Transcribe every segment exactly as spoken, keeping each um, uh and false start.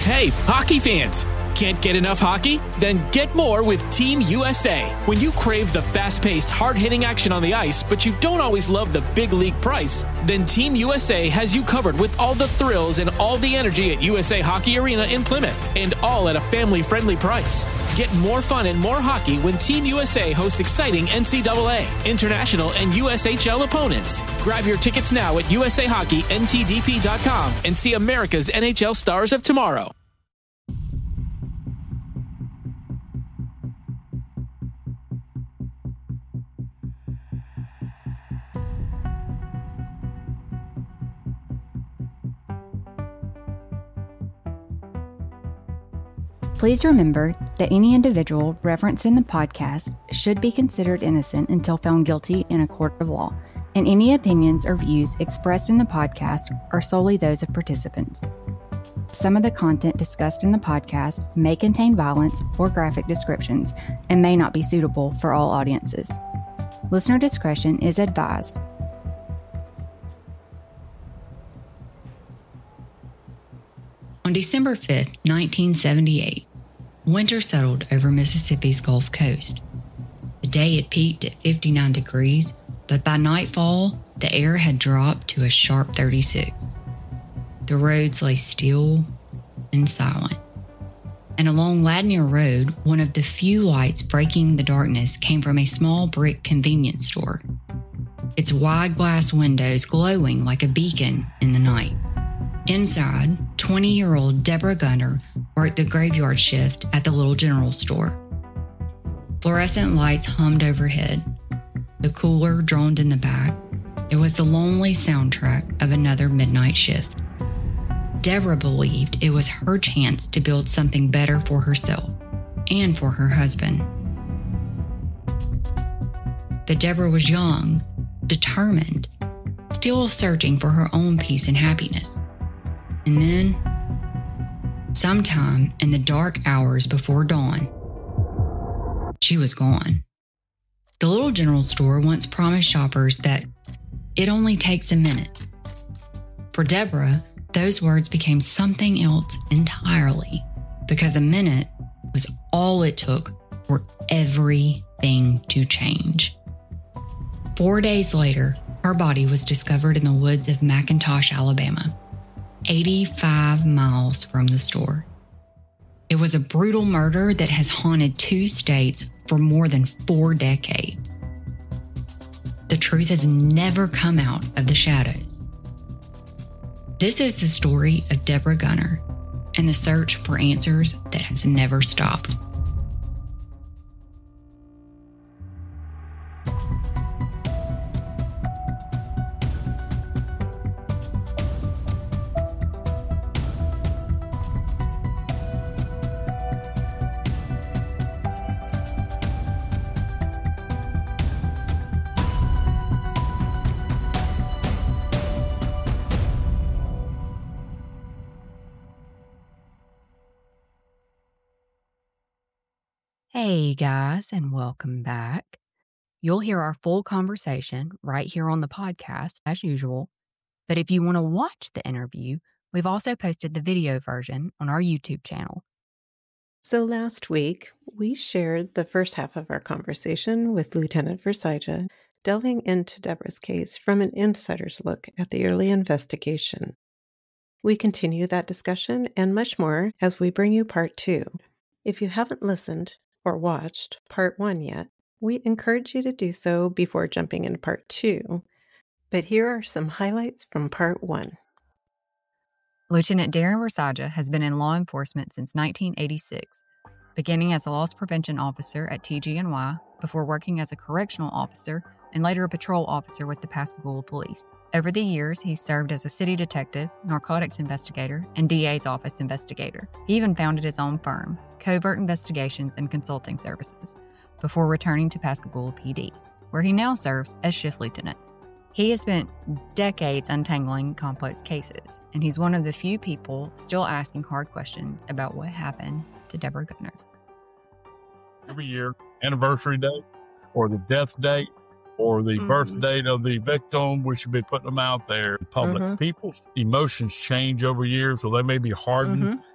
Hey, hockey fans! Can't get enough hockey? Then get more with Team U S A. When you crave the fast-paced, hard-hitting action on the ice, but you don't always love the big league price, then Team U S A has you covered with all the thrills and all the energy at U S A Hockey Arena in Plymouth, and all at a family-friendly price. Get more fun and more hockey when Team U S A hosts exciting N C double A, international, and U S H L opponents. Grab your tickets now at U S A Hockey N T D P dot com and see America's N H L stars of tomorrow. Please remember that any individual referenced in the podcast should be considered innocent until found guilty in a court of law, and any opinions or views expressed in the podcast are solely those of participants. Some of the content discussed in the podcast may contain violence or graphic descriptions and may not be suitable for all audiences. Listener discretion is advised. On December fifth, nineteen seventy-eight, winter settled over Mississippi's Gulf Coast. The day had peaked at fifty-nine degrees, but by nightfall, the air had dropped to a sharp thirty-six. The roads lay still and silent. And along Ladnier Road, one of the few lights breaking the darkness came from a small brick convenience store, its wide glass windows glowing like a beacon in the night. Inside, twenty-year-old Deborah Gunner worked the graveyard shift at the Little General Store. Fluorescent lights hummed overhead. The cooler droned in the back. It was the lonely soundtrack of another midnight shift. Deborah believed it was her chance to build something better for herself and for her husband. But Deborah was young, determined, still searching for her own peace and happiness. And then, sometime in the dark hours before dawn, she was gone. The Little General Store once promised shoppers that it only takes a minute. For Deborah, those words became something else entirely, because a minute was all it took for everything to change. Four days later, her body was discovered in the woods of McIntosh, Alabama, eighty-five miles from the store. It was a brutal murder that has haunted two states for more than four decades. The truth has never come out of the shadows. This is the story of Deborah Gunner and the search for answers that has never stopped. Hey guys, and welcome back. You'll hear our full conversation right here on the podcast as usual, but if you want to watch the interview, we've also posted the video version on our YouTube channel. So last week, we shared the first half of our conversation with Lieutenant Versailles, delving into Deborah's case from an insider's look at the early investigation. We continue that discussion and much more as we bring you part two. If you haven't listened or watched part one yet, we encourage you to do so before jumping into part two. But here are some highlights from part one. Lieutenant Darren Versailles has been in law enforcement since nineteen eighty-six, beginning as a loss prevention officer at T G N Y before working as a correctional officer and later a patrol officer with the Pascagoula Police. Over the years, he's served as a city detective, narcotics investigator, and D A's office investigator. He even founded his own firm, Covert Investigations and Consulting Services, before returning to Pascagoula P D, where he now serves as shift lieutenant. He has spent decades untangling complex cases, and he's one of the few people still asking hard questions about what happened to Deborah Gunner. Every year, anniversary date, or the death date, or the mm-hmm. birth date of the victim, we should be putting them out there in public. Mm-hmm. People's emotions change over years, so they may be hardened mm-hmm.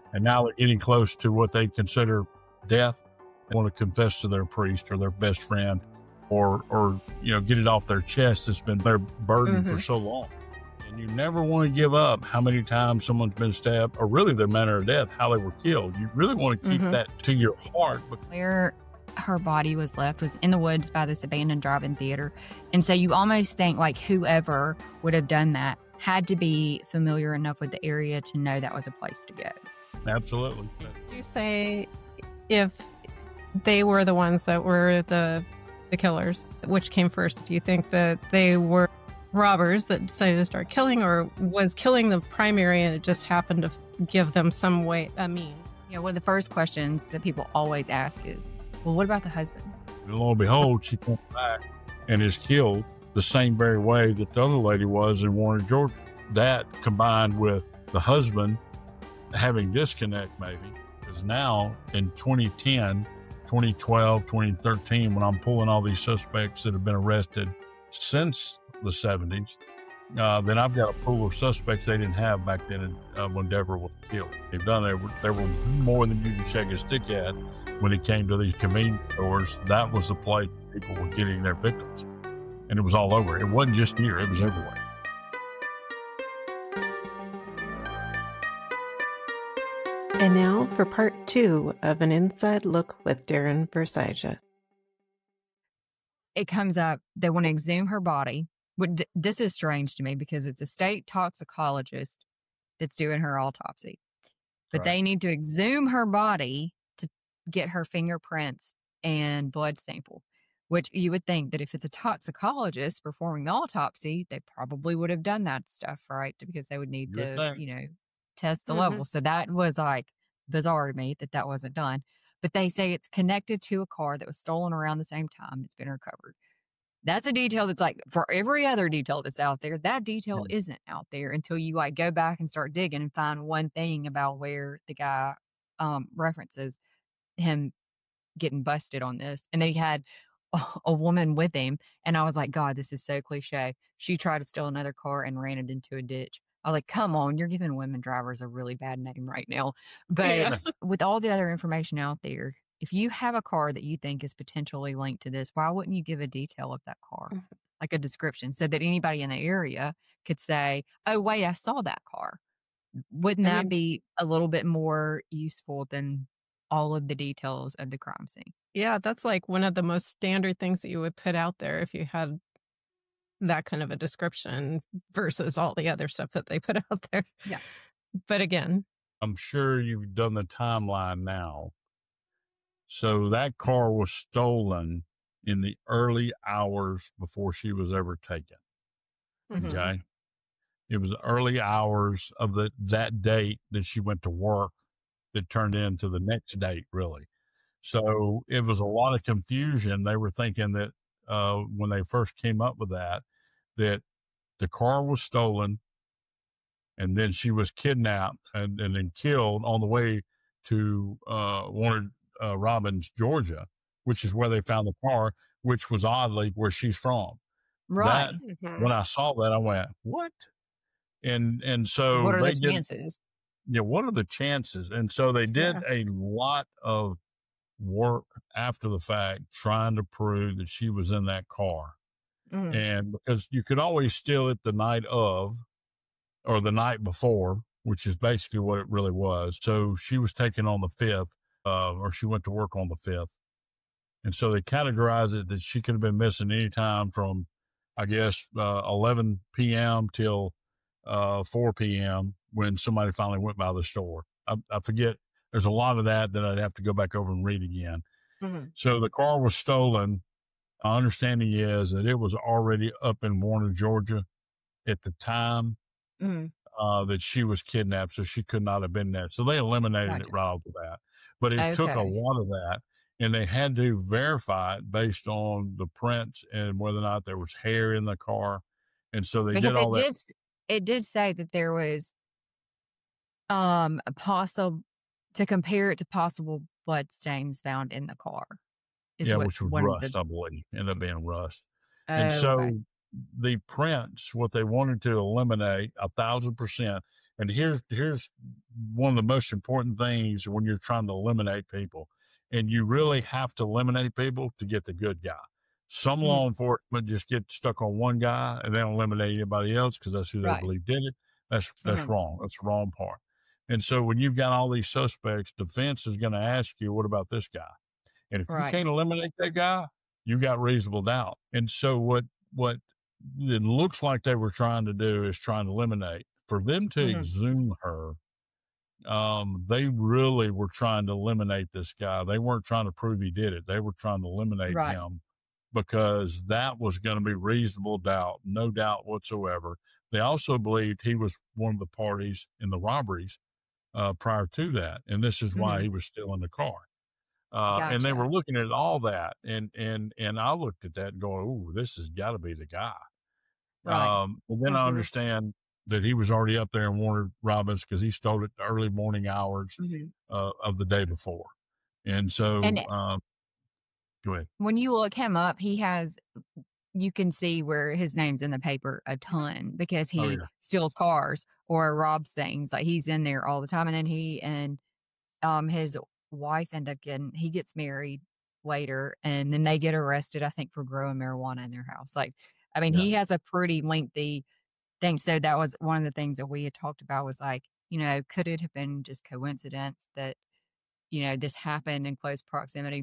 And now they're getting close to what they consider death. They want to confess to their priest or their best friend, or, or you know, get it off their chest. It's been their burden mm-hmm. for so long. And you never want to give up how many times someone's been stabbed, or really their manner of death, how they were killed. You really want to keep mm-hmm. that to your heart. Where her body was left was in the woods by this abandoned drive-in theater. And so you almost think like whoever would have done that had to be familiar enough with the area to know that was a place to go. Absolutely. Did you say if they were the ones that were the the killers, which came first? Do you think that they were robbers that decided to start killing, or was killing the primary and it just happened to give them some way, a mean? You know, one of the first questions that people always ask is, well, what about the husband? And lo and behold, she comes back and is killed the same very way that the other lady was in Warner, Georgia. That combined with the husband having disconnect maybe, because now in twenty ten, twenty twelve, twenty thirteen, when I'm pulling all these suspects that have been arrested since the seventies, uh, then I've got a pool of suspects they didn't have back then uh, when Deborah was killed. They've done there were, there were more than you can shake a stick at when it came to these convenience stores. That was the place people were getting their victims. And it was all over. It wasn't just here, it was everywhere. And now for part two of an inside look with Darren Versailles. It comes up, they want to exhume her body. This is strange to me because it's a state toxicologist that's doing her autopsy. But right. They need to exhume her body to get her fingerprints and blood sample, which you would think that if it's a toxicologist performing the autopsy, they probably would have done that stuff, right? Because they would need you to, would you know, test the mm-hmm. level. So that was like bizarre to me that that wasn't done. But they say it's connected to a car that was stolen around the same time. It's been recovered. That's a detail that's like, for every other detail that's out there, that detail mm-hmm. isn't out there until you like go back and start digging and find one thing about where the guy um, references him getting busted on this. And they had a, a woman with him. And I was like, God, this is so cliche. She tried to steal another car and ran it into a ditch. I was like, come on, you're giving women drivers a really bad name right now. But yeah. With all the other information out there, if you have a car that you think is potentially linked to this, why wouldn't you give a detail of that car? Mm-hmm. Like a description, so that anybody in the area could say, oh, wait, I saw that car. Wouldn't I that mean, be a little bit more useful than all of the details of the crime scene? Yeah, that's like one of the most standard things that you would put out there if you had that kind of a description versus all the other stuff that they put out there. Yeah. But again, I'm sure you've done the timeline now. So that car was stolen in the early hours before she was ever taken. Mm-hmm. Okay. It was the early hours of the, that date that she went to work that turned into the next date, really. So it was a lot of confusion. They were thinking that uh, when they first came up with that, that the car was stolen and then she was kidnapped and, and then killed on the way to uh, Warner uh, Robins, Georgia, which is where they found the car, which was oddly where she's from. Right. That, mm-hmm. When I saw that, I went, what? And and so what are they the did, chances? Yeah, what are the chances? And so they did yeah. a lot of work after the fact trying to prove that she was in that car. Mm. And because you could always steal it the night of or the night before, which is basically what it really was. So she was taken on the fifth, uh, or she went to work on the fifth. And so they categorized it that she could have been missing any time from, I guess, uh, eleven p.m. till uh, four p.m. when somebody finally went by the store. I, I forget. There's a lot of that that I'd have to go back over and read again. Mm-hmm. So the car was stolen. My understanding is that it was already up in Warner, Georgia at the time mm-hmm. uh, that she was kidnapped, so she could not have been there. So they eliminated gotcha. it right off the bat. But it okay. took a lot of that, and they had to verify it based on the prints and whether or not there was hair in the car. And so they because did all it that. Did, it did say that there was um a possible, to compare it to possible blood stains found in the car. Yeah, which was rust, the, I believe. Ended up being rust. Oh, and so okay. the prints, what they wanted to eliminate a thousand percent And here's here's one of the most important things when you're trying to eliminate people. And you really have to eliminate people to get the good guy. Some mm. law enforcement just get stuck on one guy and they don't eliminate anybody else because that's who they right. believe did it. That's that's mm-hmm. wrong. That's the wrong part. And so when you've got all these suspects, defense is going to ask you, what about this guy? And if right. you can't eliminate that guy, you got reasonable doubt. And so what what it looks like they were trying to do is trying to eliminate. For them to mm-hmm. exhume her, um, they really were trying to eliminate this guy. They weren't trying to prove he did it. They were trying to eliminate right. him because that was going to be reasonable doubt, no doubt whatsoever. They also believed he was one of the parties in the robberies uh, prior to that, and this is why mm-hmm. he was still in the car. Uh, gotcha. And they were looking at all that, and and and I looked at that and going, "Ooh, this has got to be the guy." Right. Um, and then mm-hmm. I understand that he was already up there in Warner Robins because he stole it the early morning hours mm-hmm. uh, of the day before. And so, and um, go ahead. When you look him up, he has, you can see where his name's in the paper a ton because he oh, yeah. steals cars or robs things. Like he's in there all the time. And then he and um his wife end up getting, he gets married later and then they get arrested, I think, for growing marijuana in their house. Like, I mean, yeah. he has a pretty lengthy thing. So that was one of the things that we had talked about was like, you know, could it have been just coincidence that, you know, this happened in close proximity?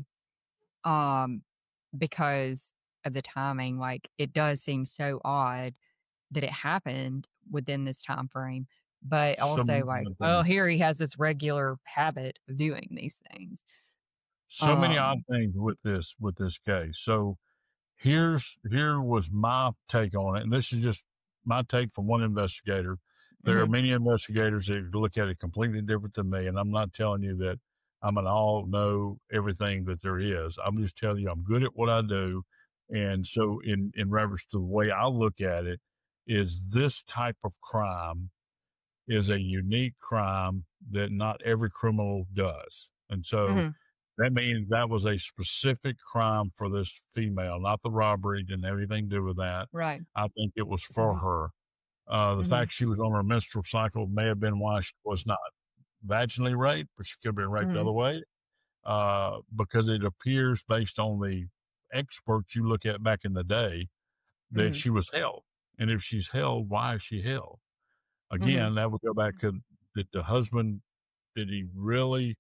Um, because of the timing, like it does seem so odd that it happened within this time frame. But also Some, like, well, here he has this regular habit of doing these things. So um, many odd things with this with this case. So here's here was my take on it, and this is just my take from one investigator. There mm-hmm. are many investigators that look at it completely different than me, and I'm not telling you that I'm an all know everything that there is. I'm just telling you I'm good at what I do, and so in in reference to the way I look at it, is this type of crime is a unique crime that not every criminal does, and so. Mm-hmm. That means that was a specific crime for this female, not the robbery, didn't have anything to do with that. Right. I think it was for mm-hmm. her. Uh, the mm-hmm. fact she was on her menstrual cycle may have been why she was not vaginally raped, but she could have been raped mm-hmm. the other way. Uh, because it appears based on the experts you look at back in the day that mm-hmm. she was held. And if she's held, why is she held? Again, mm-hmm. that would go back to did the husband, did he really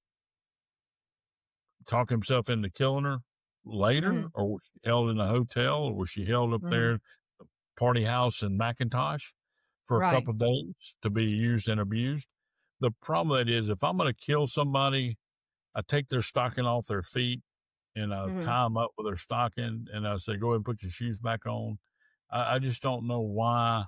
talk himself into killing her later, mm-hmm. or was she held in a hotel, or was she held up mm-hmm. there at the party house in McIntosh for right. a couple of days to be used and abused? The problem that is, if I'm going to kill somebody, I take their stocking off their feet and I mm-hmm. tie them up with their stocking and I say, go ahead and put your shoes back on. I, I just don't know why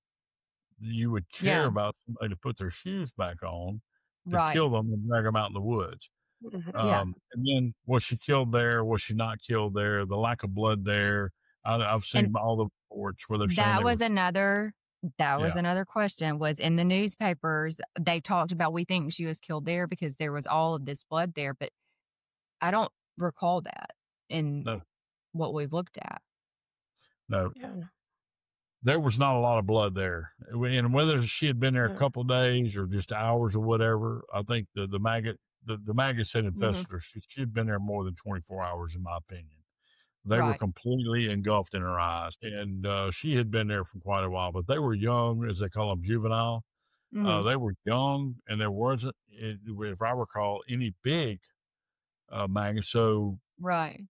you would care yeah. about somebody to put their shoes back on to right. kill them and drag them out in the woods. Mm-hmm. Um, yeah. And then was she killed there? Was she not killed there? The lack of blood there. I, I've seen and all the reports where they're saying that was were, another. That was yeah. another question. Was in the newspapers they talked about we think she was killed there because there was all of this blood there, but I don't recall that in no. what we've looked at. No. Yeah. There was not a lot of blood there. And whether she had been there a couple of days or just hours or whatever, I think the, the maggot, the, the maggots had infested mm-hmm. her. She, she had been there more than twenty-four hours, in my opinion. They right. were completely engulfed in her eyes. And uh, she had been there for quite a while, but they were young, as they call them, juvenile. Mm-hmm. Uh, they were young, and there wasn't, if I recall, any big uh, maggots. So right.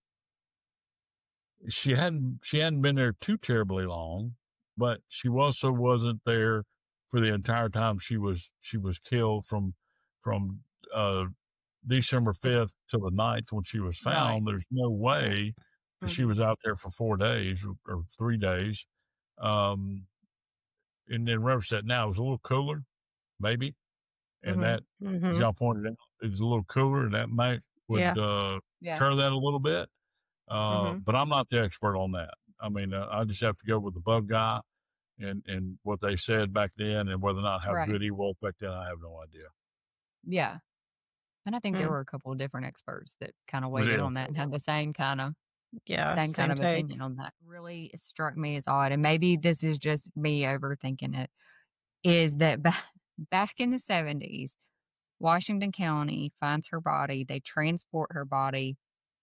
she hadn't she hadn't been there too terribly long. But she also wasn't there for the entire time she was she was killed from from uh, December fifth to the ninth when she was found. Right. There's no way that mm-hmm. she was out there for four days or, or three days. Um, and then reference that now it was a little cooler, maybe. And mm-hmm. that, mm-hmm. as y'all pointed out, it was a little cooler, and that might would yeah. Uh, yeah. turn that a little bit. Uh, mm-hmm. But I'm not the expert on that. I mean, uh, I just have to go with the bug guy and, and what they said back then, and whether or not how right. good he was back then, I have no idea. Yeah. And I think mm. there were a couple of different experts that kind of weighed in on that and had the same kind of, yeah, same, same kind take. of opinion on that. Really struck me as odd. And maybe this is just me overthinking it, is that back, back in the seventies, Washington County finds her body. They transport her body,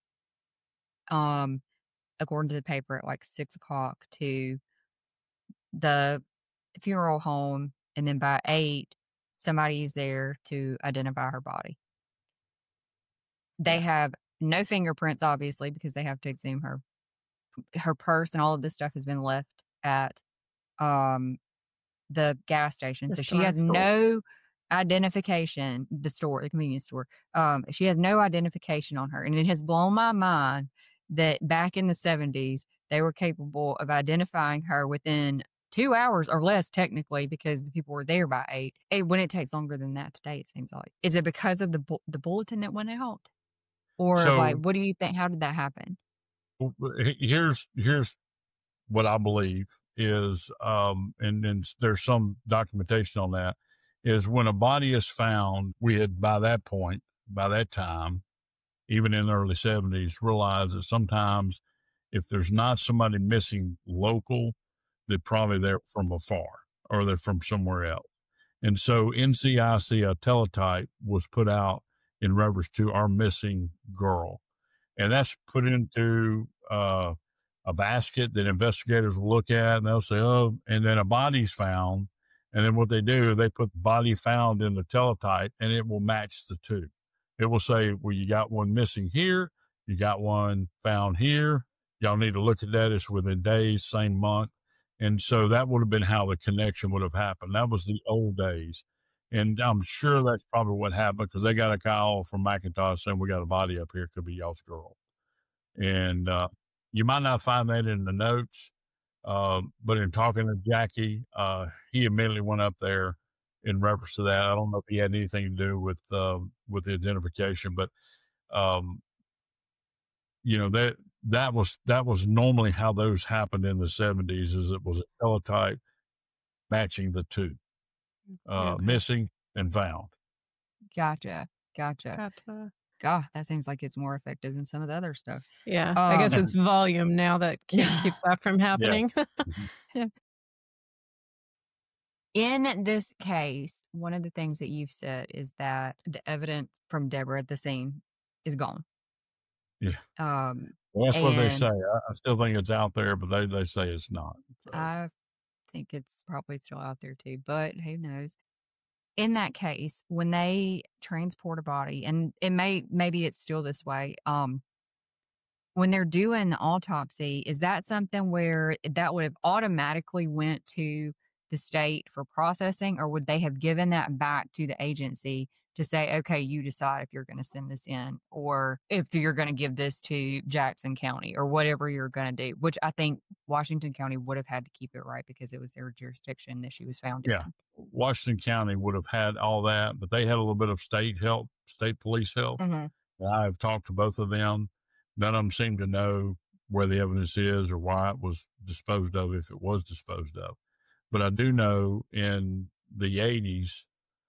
um, according to the paper, at like six o'clock to the funeral home. And then by eight, somebody is there to identify her body. They yeah. have no fingerprints, obviously, because they have to exhume her. Her purse and all of this stuff has been left at um, the gas station. The so she has store. no identification, the store, the convenience store. Um, she has no identification on her. And it has blown my mind that back in the seventies, they were capable of identifying her within two hours or less, technically, because the people were there by eight. It, when it takes longer than that today, it seems like. Is it because of the bu- the bulletin that went out? Or so, like, what do you think? How did that happen? Here's here's what I believe is, um, and, and there's some documentation on that, is when a body is found, we had by that point, by that time, even in the early seventies, realized that sometimes if there's not somebody missing local, they're probably there from afar or they're from somewhere else. And so N C I C, a teletype, was put out in reference to our missing girl. And that's put into uh, a basket that investigators will look at, and they'll say, oh, and then a body's found. And then what they do, they put the body found in the teletype, and it will match the two. It will say, well, you got one missing here, you got one found here. Y'all need to look at that. It's within days, same month. And so that would have been how the connection would have happened. That was the old days. And I'm sure that's probably what happened, because they got a call from McIntosh saying, we got a body up here. Could be y'all's girl. And uh, you might not find that in the notes, uh, but in talking to Jackie, uh, he immediately went up there in reference to that. I don't know if he had anything to do with uh, with the identification, but um, you know, that that was that was normally how those happened in the seventies. Is it was a teletype matching the two. Uh, okay. Missing and found. Gotcha. Gotcha. Gotcha. God, that seems like it's more effective than some of the other stuff. Yeah. Um, I guess it's volume now that yeah. keeps that from happening. Yes. In this case, one of the things that you've said is that the evidence from Deborah at the scene is gone. Yeah. Um, well, that's what they say. I, I still think it's out there, but they, they say it's not. So. I think it's probably still out there too, but who knows? In that case, when they transport a body, and it may maybe it's still this way, um, when they're doing the autopsy, is that something where that would have automatically went to the state for processing, or would they have given that back to the agency to say, okay, you decide if you're going to send this in, or if you're going to give this to Jackson County, or whatever you're going to do, which I think Washington County would have had to keep it right because it was their jurisdiction that she was found yeah. in. Washington County would have had all that, but they had a little bit of state help, state police help. Mm-hmm. I've talked to both of them. None of them seem to know where the evidence is or why it was disposed of, if it was disposed of. But I do know in the eighties,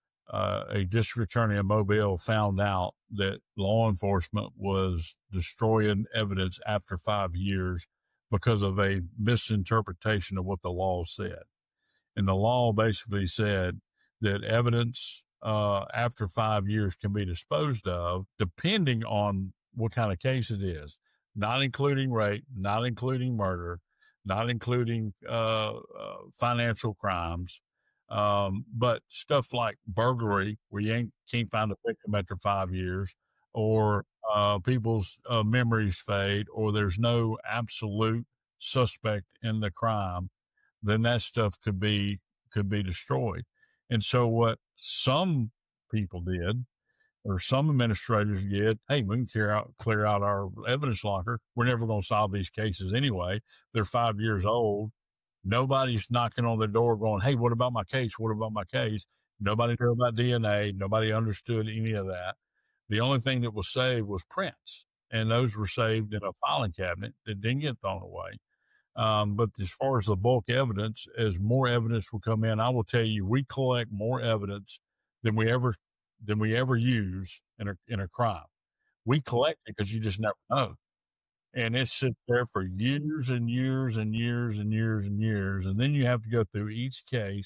uh, a district attorney in Mobile found out that law enforcement was destroying evidence after five years because of a misinterpretation of what the law said. And the law basically said that evidence uh, after five years can be disposed of depending on what kind of case it is, not including rape, not including murder, not including uh, uh, financial crimes, um, but stuff like burglary, where you ain't, can't find a victim after five years, or uh, people's uh, memories fade, or there's no absolute suspect in the crime, then that stuff could be could be destroyed. And so what some people did, or some administrators did, hey, we can clear out, clear out our evidence locker. We're never going to solve these cases anyway. They're five years old. Nobody's knocking on the door going, hey, what about my case? What about my case? Nobody knew about D N A. Nobody understood any of that. The only thing that was saved was prints, and those were saved in a filing cabinet that didn't get thrown away. Um, but as far as the bulk evidence, as more evidence will come in, I will tell you, we collect more evidence than we ever than we ever use in a in a crime. We collect it because you just never know. And it sits there for years and years and years and years and years. And then you have to go through each case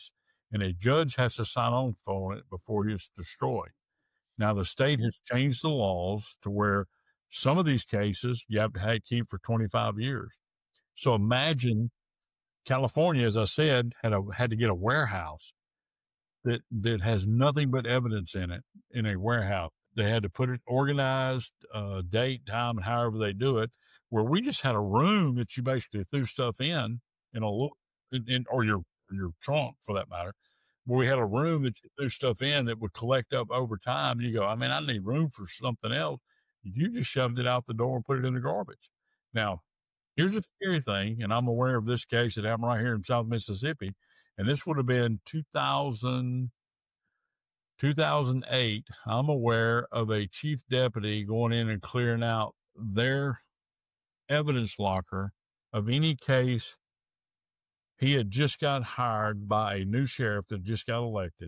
and a judge has to sign on for it before it's destroyed. Now, the state has changed the laws to where some of these cases you have to have, keep for twenty-five years. So imagine California, as I said, had a, had to get a warehouse that, that has nothing but evidence in it in a warehouse. They had to put it organized, uh, date, time, and however they do it, where we just had a room that you basically threw stuff in, in a little, in, in, or your, your trunk for that matter, where we had a room that you threw stuff in that would collect up over time. You go, I mean, I need room for something else. You just shoved it out the door and put it in the garbage. Now, here's a scary thing, and I'm aware of this case that happened right here in South Mississippi, and this would have been two thousand, two thousand eight. I'm aware of a chief deputy going in and clearing out their evidence locker of any case. He had just got hired by a new sheriff that just got elected,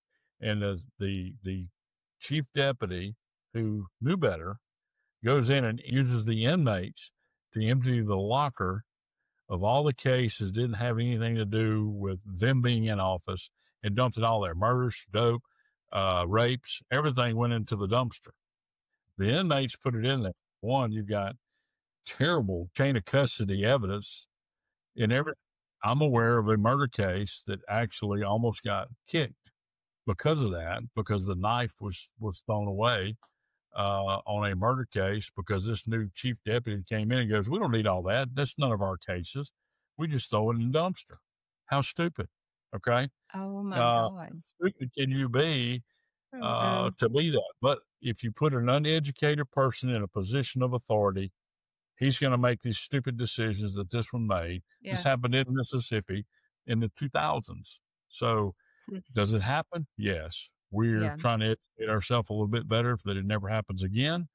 and the the, the chief deputy, who knew better, goes in and uses the inmates to empty the locker of all the cases didn't have anything to do with them being in office, and dumped it all there. Murders, dope, uh, rapes, everything went into the dumpster. The inmates put it in there. One, you've got terrible chain of custody evidence in every. I'm aware of a murder case that actually almost got kicked because of that, because the knife was, was thrown away uh, on a murder case, because this new chief deputy came in and goes, we don't need all that. That's none of our cases. We just throw it in the dumpster. How stupid. Okay. Oh my uh, God. How stupid can you be uh, Oh, to be that? But if you put an uneducated person in a position of authority, he's going to make these stupid decisions that this one made. Yeah. This happened in Mississippi in the two thousands. So does it happen? Yes. We're Yeah. trying to educate ourselves a little bit better so that it never happens again.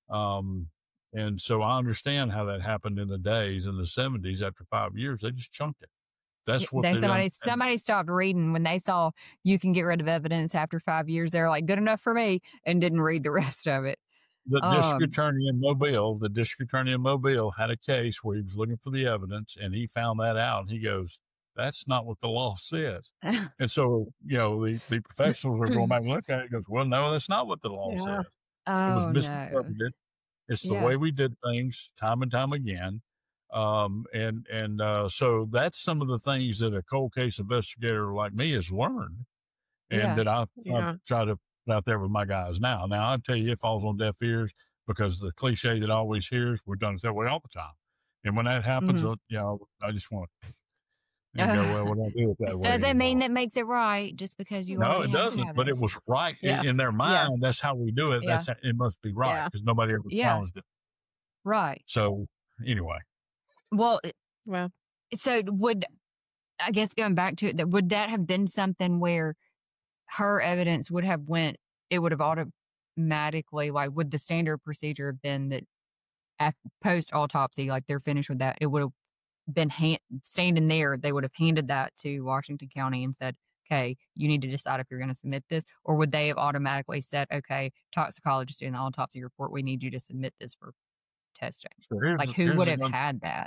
Um, and so I understand how that happened in the days in the seventies. After five years, they just chunked it. That's what they they somebody done. somebody stopped reading when they saw you can get rid of evidence after five years. They're like, good enough for me, and didn't read the rest of it. The district Um, attorney in Mobile, the district attorney in Mobile had a case where he was looking for the evidence, and he found that out. And he goes, that's not what the law says. And so, you know, the, the professionals are going back and looking at it. He goes, well, no, that's not what the law Yeah. says. It oh was no. misinterpreted. It's the Yeah. way we did things time and time again. Um, and, and, uh, so that's some of the things that a cold case investigator like me has learned, and Yeah. that I, Yeah. I try to put out there with my guys now. Now I tell you, it falls on deaf ears, because the cliche that I always hear is we've done it that way all the time. And when that happens, Mhm. uh, you know, I just want to and go, well, what do I do it that way? Doesn't mean anymore? that makes it right just because you No, already it have doesn't. have But it. it was right in- Yeah. in their mind. That's how we do it. Yeah. That's how, it must be right, Yeah. because nobody ever Yeah. challenged it. Right. So anyway, Well, Well, so would, I guess going back to it, that would that have been something where her evidence would have went, it would have automatically, like, would the standard procedure have been that at post autopsy, like they're finished with that, it would have been hand, standing there, they would have handed that to Washington County and said, okay, you need to decide if you're going to submit this, or would they have automatically said, okay, toxicologist doing the autopsy report, we need you to submit this for testing? so here's, Like, who here's would the have one- had that?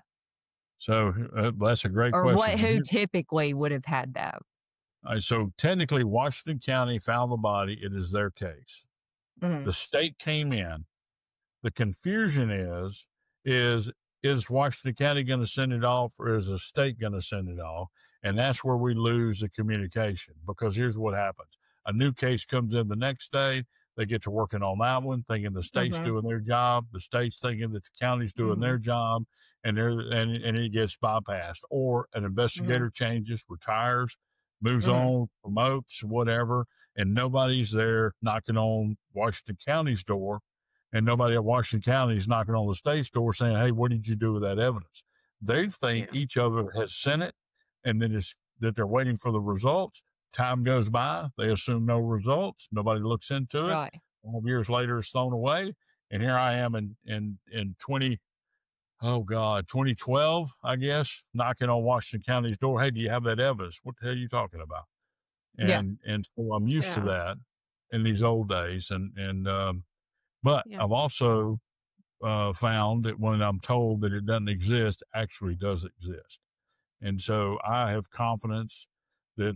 So uh, that's a great Or question. what? Who Here- typically would have had that? uh, so technically, Washington County found the body. It is their case. Mhm. The state came in. The confusion is, is, is Washington County going to send it off, or is the state going to send it off? And that's where we lose the communication, because here's what happens. A new case comes in the next day. They get to working on that one, thinking the state's Mhm. doing their job. The state's thinking that the county's doing Mhm. their job, and they're, and, and it gets bypassed. Or an investigator changes, retires, moves Mhm. on, promotes, whatever, and nobody's there knocking on Washington County's door, and nobody at Washington County is knocking on the state's door saying, hey, what did you do with that evidence? They think Yeah. each other has sent it, and then it's that they're waiting for the results. Time goes by. They assume no results. Nobody looks into it. Right. Twelve years later, it's thrown away. And here I am in, in, in twenty, oh God, twenty twelve, I guess, knocking on Washington County's door. Hey, do you have that evidence? What the hell are you talking about? And, Yeah. and so I'm used to Yeah. that in these old days. And, and, um, but Yeah. I've also, uh, found that when I'm told that it doesn't exist, actually does exist. And so I have confidence that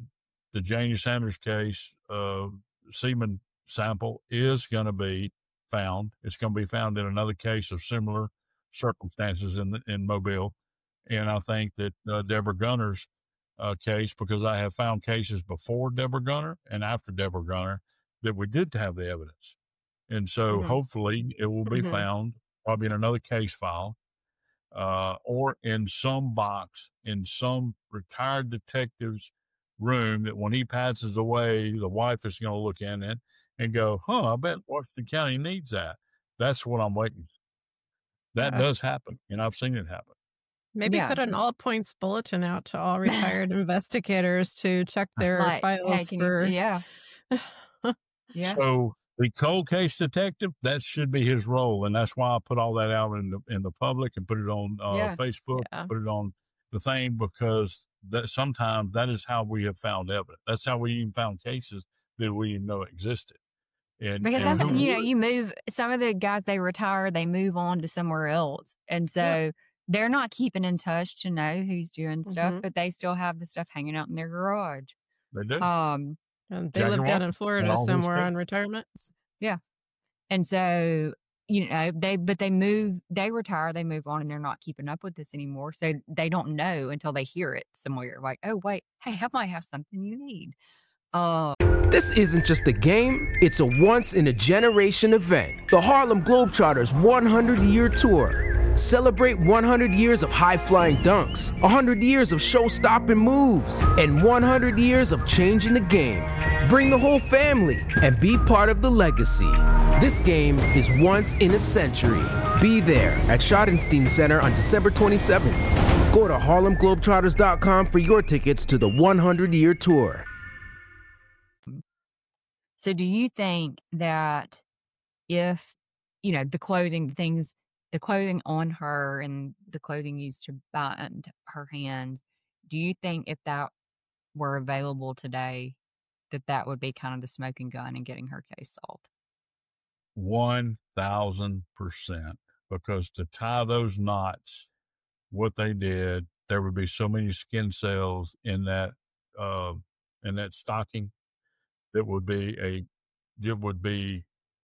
the Janie Sanders case, uh, semen sample is going to be found. It's going to be found in another case of similar circumstances in the, in Mobile. And I think that uh, Deborah Gunner's uh, case, because I have found cases before Deborah Gunner and after Deborah Gunner that we did have the evidence. And so mm-hmm. hopefully it will be mm-hmm. found probably in another case file uh, or in some box in some retired detective's room that when he passes away, the wife is going to look in it and go, huh, I bet Washington County needs that. That's what I'm waiting for. That yeah. does happen, and I've seen it happen. Maybe yeah. put an all points bulletin out to all retired investigators to check their like, files hey, for. You, yeah. yeah. So the cold case detective, that should be his role. And that's why I put all that out in the, in the public and put it on uh, yeah. Facebook, yeah. put it on the thing, because that sometimes that is how we have found evidence. That's how we even found cases that we didn't know existed. And, because and some, you know, you move, some of the guys, they retire, they move on to somewhere else. And so yeah. they're not keeping in touch to know who's doing stuff, mm-hmm. but they still have the stuff hanging out in their garage. They do. Um, and they Jackie live down in Florida somewhere on retirements. Yeah. And so, you know, they, but they move, they retire, they move on, and they're not keeping up with this anymore. So they don't know until they hear it somewhere. Like, oh, wait, hey, I might have something you need. Uh, This isn't just a game, it's a once-in-a-generation event. The Harlem Globetrotters one hundred year Tour. Celebrate one hundred years of high-flying dunks, one hundred years of show-stopping moves, and one hundred years of changing the game. Bring the whole family and be part of the legacy. This game is once in a century. Be there at Schottenstein Center on December twenty-seventh. Go to harlem globetrotters dot com for your tickets to the one hundred year Tour. So do you think that if, you know, the clothing, things, the clothing on her and the clothing used to bind her hands, do you think if that were available today, that that would be kind of the smoking gun in getting her case solved? one thousand percent. Because to tie those knots, what they did, there would be so many skin cells in that, uh, in that stocking. It would be a, it would be,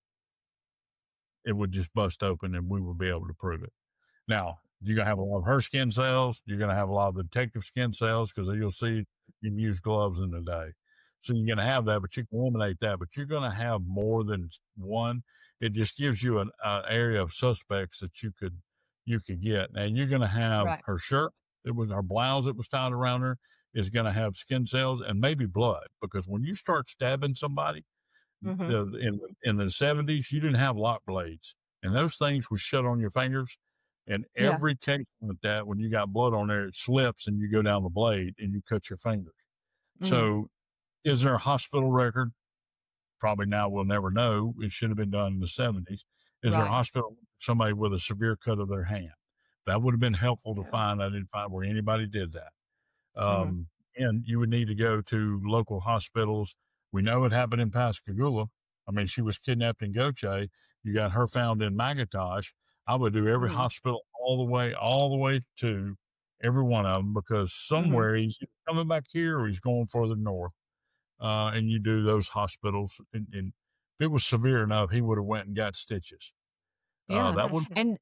it would just bust open and we would be able to prove it. Now, you're going to have a lot of her skin cells. You're going to have a lot of the detective skin cells because you'll see you can use gloves in the day. So you're going to have that, but you can eliminate that. But you're going to have more than one. It just gives you an uh, area of suspects that you could, you could get. And you're going to have right. her shirt. It was her blouse that was tied around her. Is going to have skin cells and maybe blood, because when you start stabbing somebody mm-hmm. the, in in the seventies, you didn't have lock blades, and those things would shut on your fingers. And every yeah. case like that, when you got blood on there, it slips and you go down the blade and you cut your fingers. Mm-hmm. So, is there a hospital record? Probably now we'll never know. It should have been done in the seventies. Is right. there a hospital somebody with a severe cut of their hand? That would have been helpful to yeah. find. I didn't find where anybody did that. Um, mm-hmm. And you would need to go to local hospitals. We know it happened in Pascagoula. I mean, she was kidnapped in Goche. You got her found in Magatosh. I would do every mm-hmm. hospital all the way, all the way to every one of them, because somewhere mm-hmm. he's coming back here or he's going further north. Uh, and you do those hospitals. And, and if it was severe enough, he would have went and got stitches. Yeah. Uh, that would, and,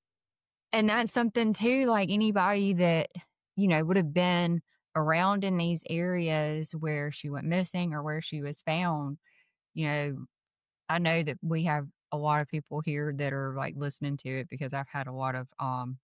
and that's something too, like anybody that, you know, would have been around in these areas where she went missing or where she was found. You know, I know that we have a lot of people here that are like listening to it, because I've had a lot of um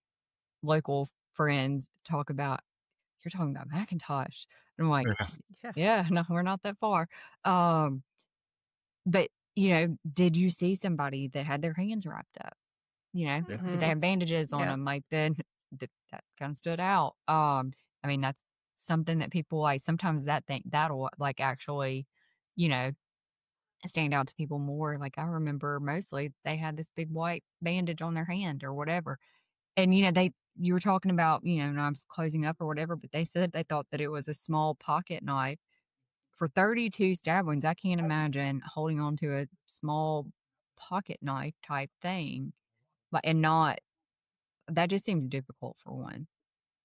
local friends talk about, you're talking about McIntosh. And I'm like, yeah. yeah, no, we're not that far. Um, but, you know, did you see somebody that had their hands wrapped up? You know, mm-hmm. did they have bandages on yeah. them? Like, then that, that kind of stood out. Um, I mean, that's something that people like, sometimes that think that'll like actually, you know, stand out to people more. Like, I remember mostly they had this big white bandage on their hand or whatever. And, you know, they, you were talking about, you know, knives closing up or whatever, but they said they thought that it was a small pocket knife. For thirty-two stab wounds, I can't imagine holding on to a small pocket knife type thing, but and not, that just seems difficult for one.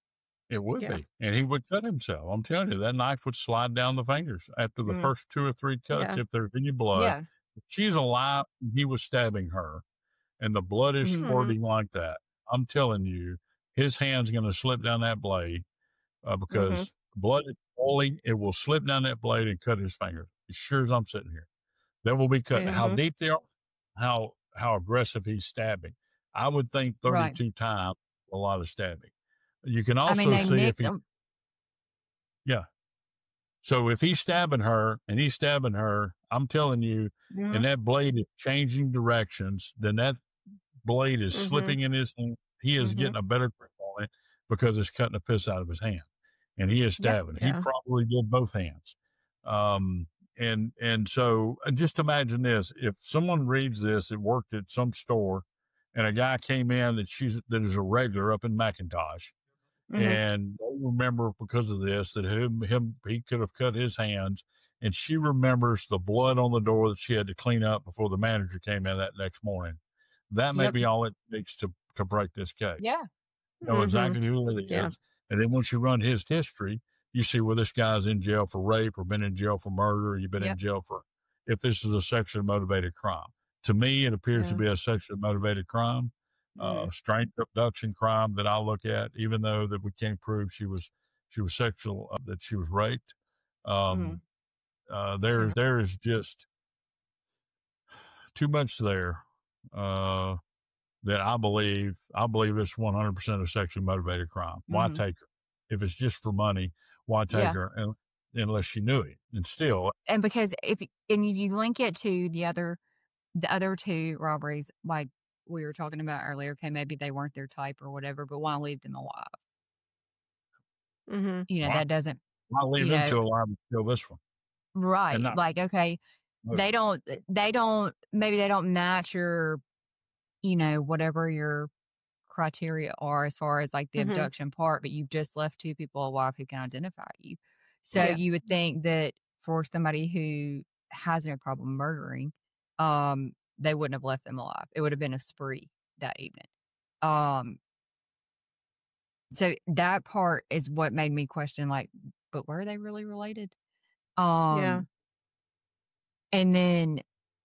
It would Yeah. be. And he would cut himself. I'm telling you, that knife would slide down the fingers after the Mm. first two or three cuts, Yeah. if there's any blood. Yeah. If she's alive, he was stabbing her, and the blood is Mhm. squirting like that. I'm telling you, his hand's going to slip down that blade uh, because Mhm. blood is boiling. It will slip down that blade and cut his finger. As sure as I'm sitting here, they will be cut. How Mhm. deep they are, how how aggressive he's stabbing. I would think Right. thirty-two times a lot of stabbing. You can I also mean, they see if nicked he, them. yeah. So if he's stabbing her and he's stabbing her, I'm telling you, Mhm. and that blade is changing directions, then that blade is Mhm. slipping in his hand. He is Mhm. getting a better grip on it because it's cutting the piss out of his hand, and he is Yeah. stabbing. Yeah. He probably did both hands. Um, and and so uh, just imagine this: if someone reads this, it worked at some store, and a guy came in that she's that is a regular up in McIntosh, Mhm. and they remember because of this that him him he could have cut his hands, and she remembers the blood on the door that she had to clean up before the manager came in that next morning. That may Yep. be all it takes to to break this case. Yeah. You know Mhm. exactly who it is. Yeah. And then once you run his history, you see where this guy's in jail for rape or been in jail for murder, or you've been in Yep. jail for if this is a sexually motivated crime. To me, it appears to Yeah. be a sexually motivated crime, uh, Mhm. strange abduction crime that I look at, even though that we can't prove she was she was sexual, uh, that she was raped. Um, uh, there's there is just too much there. Uh, that I believe, I believe it's one hundred percent a sexually motivated crime. Why Mhm. take her? If it's just for money, why take Yeah. her? And, unless she knew it. And still, And because if and if you link it to the other the other two robberies, like we were talking about earlier, okay, maybe they weren't their type or whatever, but why leave them alive? Mhm. You know, why, that doesn't, why leave you them know, to alive and kill this one? right. And not Like, okay, move they it. don't, they don't, maybe they don't match your, you know, whatever your criteria are as far as like the Mhm. abduction part, but you've just left two people alive who can identify you. So Yeah. you would think that for somebody who has no problem murdering, um, they wouldn't have left them alive. It would have been a spree that evening. Um, so that part is what made me question, like, but were they really related? Um, Yeah. and then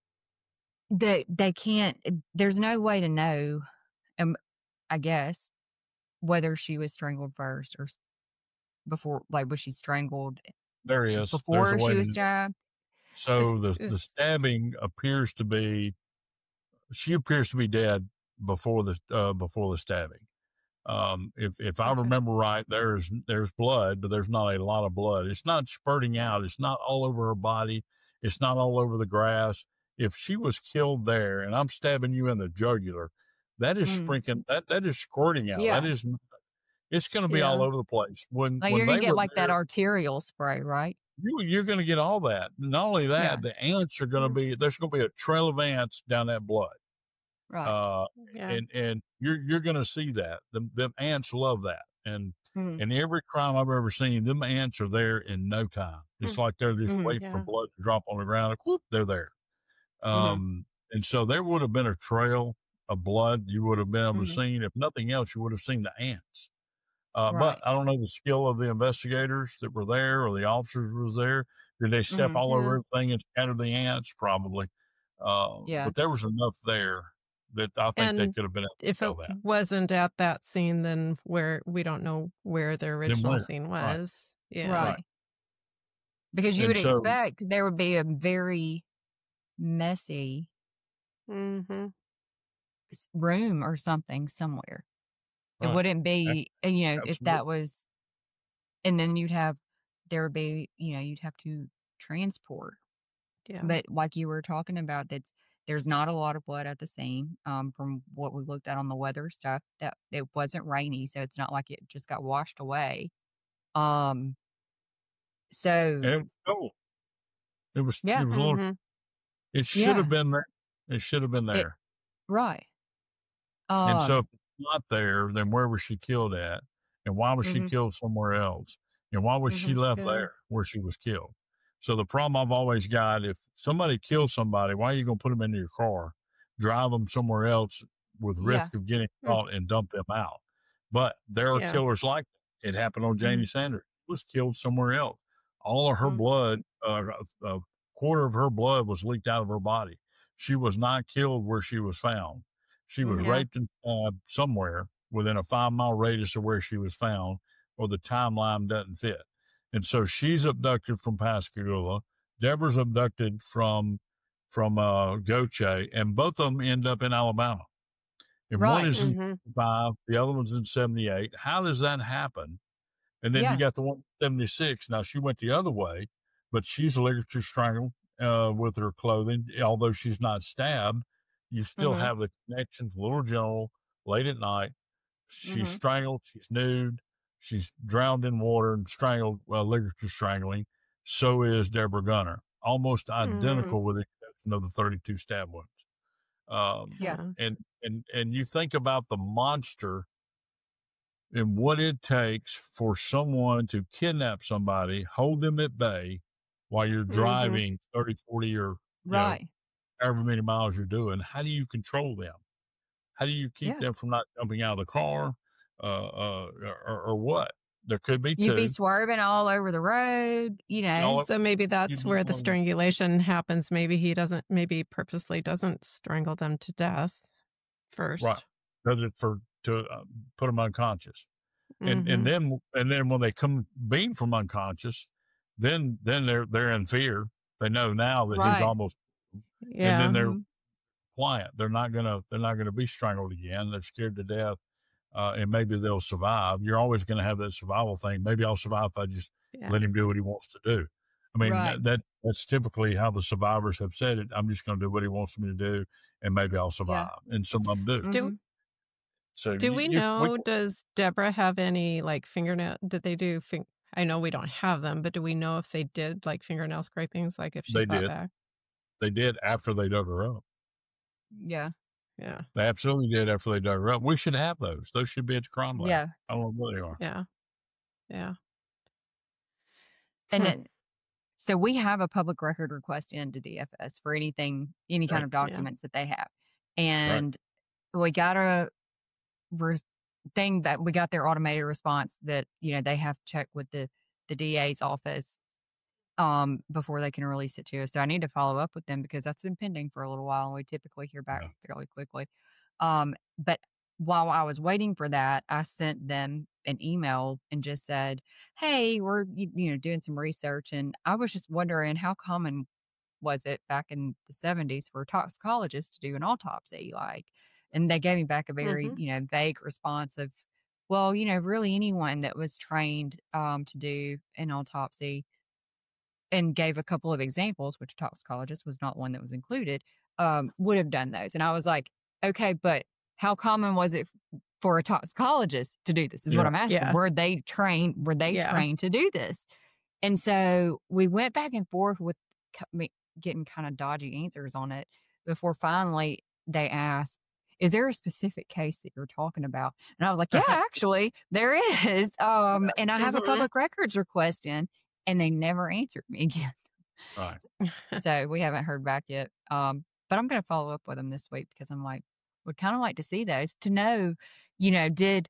the, they can't, there's no way to know, um, I guess, whether she was strangled first or s- before, like, was she strangled There is. There's a before way she to was know. stabbed? So the, It's, the it's, stabbing appears to be, she appears to be dead before the, uh, before the stabbing. Um, if, if I okay. remember right, there's, there's blood, but there's not a lot of blood. It's not spurting out. It's not all over her body. It's not all over the grass. If she was killed there and I'm stabbing you in the jugular, that is Mm. sprinkling, that, that is squirting out. Yeah. That is, it's going to be all Yeah. over the place. When, Like, when you're going they to get were like that there, arterial spray, right? you, you're going to get all that. Not only that, Yeah. the ants are going to be, there's going to be a trail of ants down that blood. Right. Uh, Yeah. and, and you're, you're going to see that. Them, them ants love that. And, Mhm. and every crime I've ever seen, them ants are there in no time. It's like they're just Mhm. waiting for Yeah. blood to drop on the ground. Like, whoop, they're there. Um, and so there would have been a trail of blood you would have been able to Mhm. see. If nothing else, you would have seen the ants. Uh, Right. but I don't know the skill of the investigators that were there or the officers was there. Did they step Mhm. all Yeah. over everything and scatter the ants? Probably. Uh, Yeah. but there was enough there that I think they And could have been able to if tell it that. wasn't at that scene, then where we don't know where the original where? scene Right. was. Yeah. Right. Because you And would so- expect there would be a very messy Mm-hmm. s- room or something somewhere. It Right. wouldn't be, and, you know, if that Absolutely. was, and then you'd have, there would be, you know, you'd have to transport. Yeah. But like you were talking about, that's, there's not a lot of blood at the scene. Um, from what we looked at on the weather stuff, that it wasn't rainy, so it's not like it just got washed away. Um, so And it was cold. It was, Yeah. it was a little, Mm-hmm. it should Yeah. have been there. It should have been It- there. right. And so Um, if it's not there, then where was she killed at? And why was she Mhm. killed somewhere else? And why was she Mhm. left Yeah. there where she was killed? So the problem I've always got, if somebody kills somebody, why are you going to put them into your car, drive them somewhere else with Yeah. risk of getting Mm. caught and dump them out? But there are Yeah. killers like that. It happened on Janie Mm-hmm. Sanders. She was killed somewhere else. All of her Mm-hmm. blood, uh, a quarter of her blood was leaked out of her body. She was not killed where she was found. She was Yeah. raped and uh, somewhere within a five mile radius of where she was found, or the timeline doesn't fit. And so she's abducted from Pascagoula. Deborah's abducted from from uh, Goche, and both of them end up in Alabama. And Right. one is in Mm-hmm. five, the other one's in seventy-eight. How does that happen? And then Yeah. you got the one in seventy-six. Now she went the other way, but she's ligature strangled uh, with her clothing. Although she's not stabbed, you still Mhm. have the connection to Little General late at night. She's Mhm. strangled. She's nude. She's drowned in water and strangled, well, ligature strangling. So is Deborah Gunner, almost identical with the exception of the thirty-two stab wounds. Um, Yeah. and and and you think about the monster and what it takes for someone to kidnap somebody, hold them at bay while you're Mhm. driving thirty, forty, or you know, Right. however many miles you're doing. How do you control them? How do you keep Yeah. them from not jumping out of the car, uh, uh, or, or what? There could be You'd two. be swerving all over the road, you know. All- So maybe that's be where the one- strangulation happens. Maybe he doesn't, maybe purposely doesn't strangle them to death first. Right. Does it for to uh, put them unconscious, and Mhm. and then and then when they come being from unconscious, then then they're they're in fear. They know now that Right. he's almost, Yeah. and then they're Mhm. quiet. They're not gonna they're not gonna be strangled again. They're scared to death, uh, and maybe they'll survive. You're always going to have that survival thing. Maybe I'll survive if I just Yeah. let him do what he wants to do. I mean, Right. that, that that's typically how the survivors have said it. I'm just going to do what he wants me to do, and maybe I'll survive. And some of them do. Do- Mhm. So Do you- we you- know, does Deborah have any like fingernail, did they do, fin- I know we don't have them, but do we know if they did like fingernail scrapings, like if she They fought did. back? They did after they dug her up. Yeah. Yeah. They absolutely did after they dug her up. We should have those. Those should be at the crime lab. Yeah. I don't know what they are. Yeah. Yeah. And Hmm. it, so we have a public record request into D F S for anything, any kind Right. of Yeah. documents that they have. And we got a re- thing that we got their automated response that, you know, they have to check with the, the D A's office um, before they can release it to us. So I need to follow up with them because that's been pending for a little while and we typically hear back Yeah. fairly quickly. Um, but while I was waiting for that, I sent them an email and just said, hey, we're, you, you know, doing some research. And I was just wondering how common was it back in the seventies for toxicologists to do an autopsy? Like, and they gave me back a very, Mhm. you know, vague response of, well, you know, really anyone that was trained um, to do an autopsy, and gave a couple of examples, which toxicologist was not one that was included, um, would have done those. And I was like, okay, but how common was it f- for a toxicologist to do this is what Yeah. I'm asking. Yeah. Were they trained, were they Yeah. trained to do this? And so we went back and forth with c- me- getting kind of dodgy answers on it before finally they asked, is there a specific case that you're talking about? And I was like, yeah, actually there is. Um, and I have a Mhm. public records request in, and they never answered me again. Right. So we haven't heard back yet. Um, but I'm going to follow up with them this week because I'm like, would kind of like to see those to know, you know, did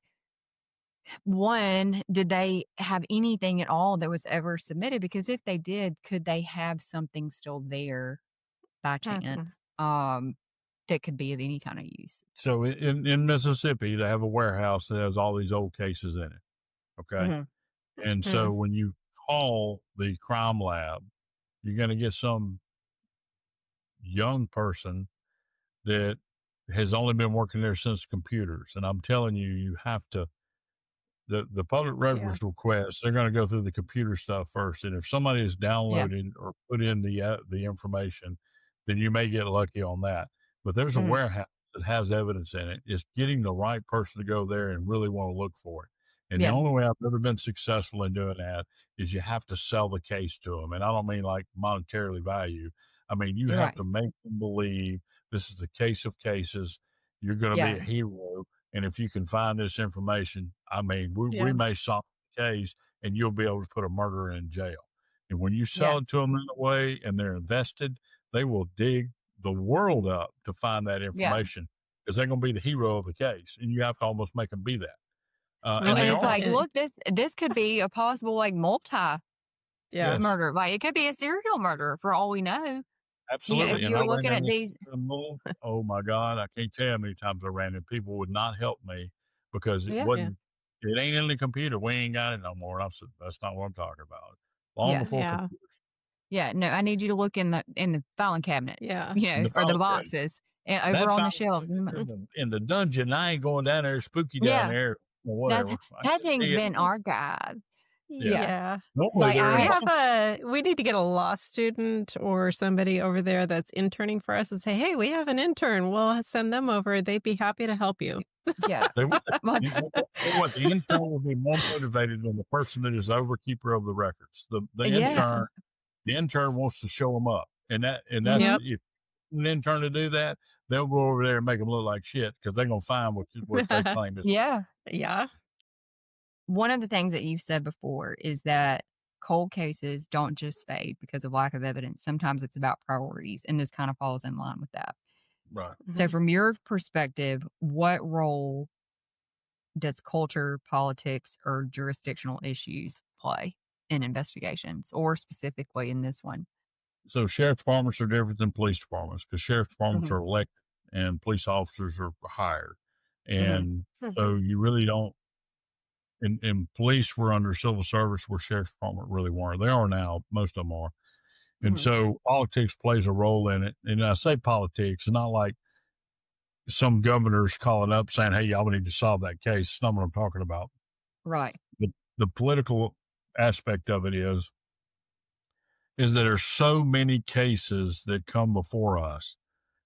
one, did they have anything at all that was ever submitted? Because if they did, could they have something still there by Mhm. chance um, that could be of any kind of use? So in, in Mississippi, they have a warehouse that has all these old cases in it. Okay. Mhm. And so when you call the crime lab, you're going to get some young person that has only been working there since computers. And I'm telling you, you have to, the, the public records request, they're going to go through the computer stuff first. And if somebody has downloaded or put in the, uh, the information, then you may get lucky on that. But there's a Mhm. warehouse that has evidence in it. It's getting the right person to go there and really want to look for it. And Yeah. the only way I've ever been successful in doing that is you have to sell the case to them. And I don't mean like monetarily value. I mean, you You're have right. to make them believe this is the case of cases. You're going to Yeah. be a hero. And if you can find this information, I mean, we, Yeah. we may solve the case and you'll be able to put a murderer in jail. And when you sell Yeah. it to them in a way and they're invested, they will dig the world up to find that information because they're going to be the hero of the case. And you have to almost make them be that. Uh, Well, and and they it's are. like, look, this this could be a possible like multi Yeah. Yes. murder. Like it could be a serial murder for all we know. You know, Absolutely. if And you're I ran looking at into these, some more- oh my God, I can't tell you how many times I ran into people would not help me because it Yeah. wasn't, it ain't in the computer. We ain't got it no more. And I said, that's not what I'm talking about. Long Yeah. before Yeah. computers. yeah, no, I need you to look in the in the filing cabinet, Yeah. you In know, the or the file cabinet. boxes and That over on the file shelves. cabinet And in the, in the dungeon, I ain't going down there spooky down yeah, there or that's whatever. I that just thing's see it. been archived. Yeah. Yeah. Normally Like they're We in I, have a we need to get a law student or somebody over there that's interning for us and say, hey, we have an intern. We'll send them over. They'd be happy to help you. yeah, They, would- my, you know what, you know what, the intern will be more motivated than the person that is the overkeeper of the records. The the yeah, intern, the intern wants to show them up, and that and that's Yep. if an intern to do that, they'll go over there and make them look like shit because they're gonna find what what they claim is. yeah. Yeah. One of the things that you've said before is that cold cases don't just fade because of lack of evidence. Sometimes it's about priorities, and this kind of falls in line with that. Right. So, from your perspective, what role does culture, politics, or jurisdictional issues play in investigations, or specifically in this one? So sheriff departments are different than police departments because sheriff departments Mhm. are elected and police officers are hired, and Mhm. so you really don't. In, in police, we're under civil service, where sheriff's department really weren't. They are now. Most of them are. And Mhm. so politics plays a role in it. And I say politics, not like some governors calling up saying, hey, y'all need to solve that case. It's not what I'm talking about. Right. The, the political aspect of it is, is that there's so many cases that come before us.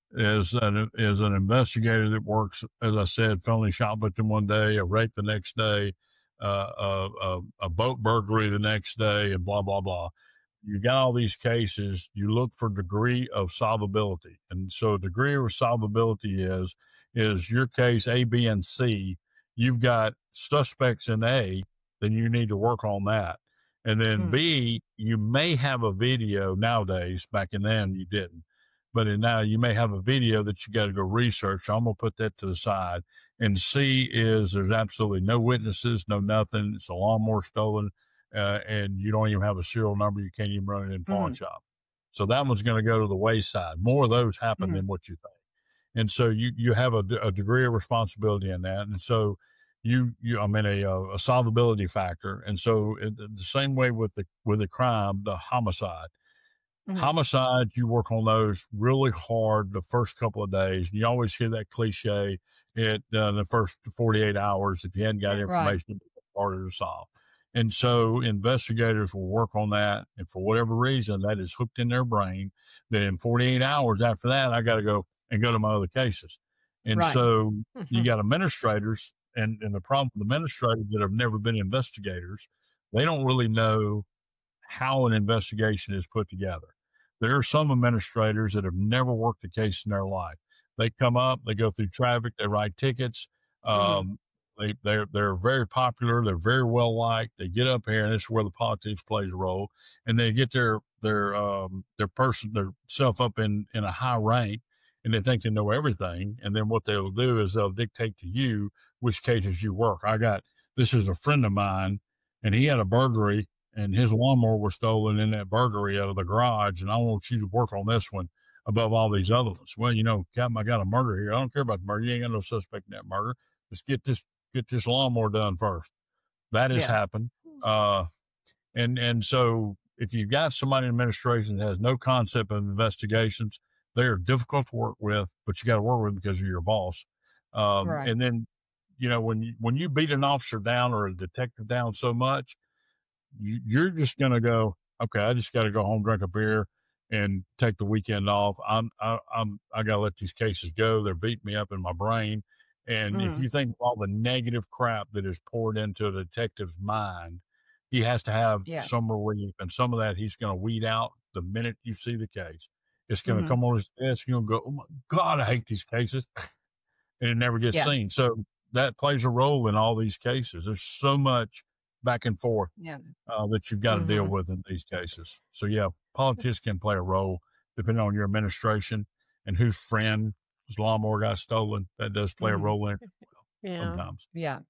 As an, as an investigator that works, as I said, felony shot victim one day, a rape the next day, uh, a, a, a boat burglary the next day, and blah, blah, blah. You got all these cases, you look for degree of solvability. And so degree of solvability is, is your case A, B, and C. You've got suspects in A, then you need to work on that. And then Mm. B, you may have a video nowadays, back in then you didn't. But in now you may have a video that you got to go research. So I'm going to put that to the side. And C is there's absolutely no witnesses, no nothing. It's a lawnmower stolen, uh, and you don't even have a serial number. You can't even run it in pawn Mhm. shop. So that one's going to go to the wayside. More of those happen Mhm. than what you think. And so you, you have a, a degree of responsibility in that. And so you, you, I mean, a, a solvability factor. And so it, the same way with the, with the crime, the homicide, Mhm. homicides, you work on those really hard the first couple of days. And you always hear that cliche it uh, the first forty-eight hours. If you hadn't got Right. information, it's harder to solve. And so investigators will work on that. And for whatever reason, that is hooked in their brain that in forty-eight hours after that, I got to go and go to my other cases. And Right. so you Mhm. got administrators, and, and the problem with administrators that have never been investigators, they don't really know how an investigation is put together. There are some administrators that have never worked a case in their life. They come up, they go through traffic, they write tickets. Um, Mhm. they, they're, they're very popular. They're very well liked. They get up here, and this is where the politics plays a role. And they get their, their, um, their person, their self up in, in a high rank, and they think they know everything. And then what they'll do is they'll dictate to you which cases you work. I got, this is a friend of mine, and he had a burglary, and his lawnmower was stolen in that burglary out of the garage. And I want you to work on this one above all these other ones. Well, you know, Captain, I got a murder here. I don't care about the murder. You ain't got no suspect in that murder. Let's get this, get this lawnmower done first. That has Yeah. happened. Uh, and, and so if you've got somebody in administration that has no concept of investigations, they are difficult to work with, but you got to work with them because you're your boss. Um, Right. and then, you know, when you, when you beat an officer down or a detective down so much, you, you're just going to go, okay, I just got to go home, drink a beer, and take the weekend off. I'm, I, I'm, I got to let these cases go. They're beating me up in my brain. And if Mhm. you think of all the negative crap that is poured into a detective's mind, he has to have Yeah. some relief. And some of that he's going to weed out the minute you see the case. It's going to Mhm. come on his desk. You'll go, oh my God, I hate these cases. And it never gets Yeah. seen. So that plays a role in all these cases. There's so much back and forth Yeah. uh, that you've got to deal Mhm. with in these cases. So yeah, politics can play a role depending on your administration and whose friend whose lawnmower got stolen. That does play Mhm. a role in it Yeah. sometimes. Yeah.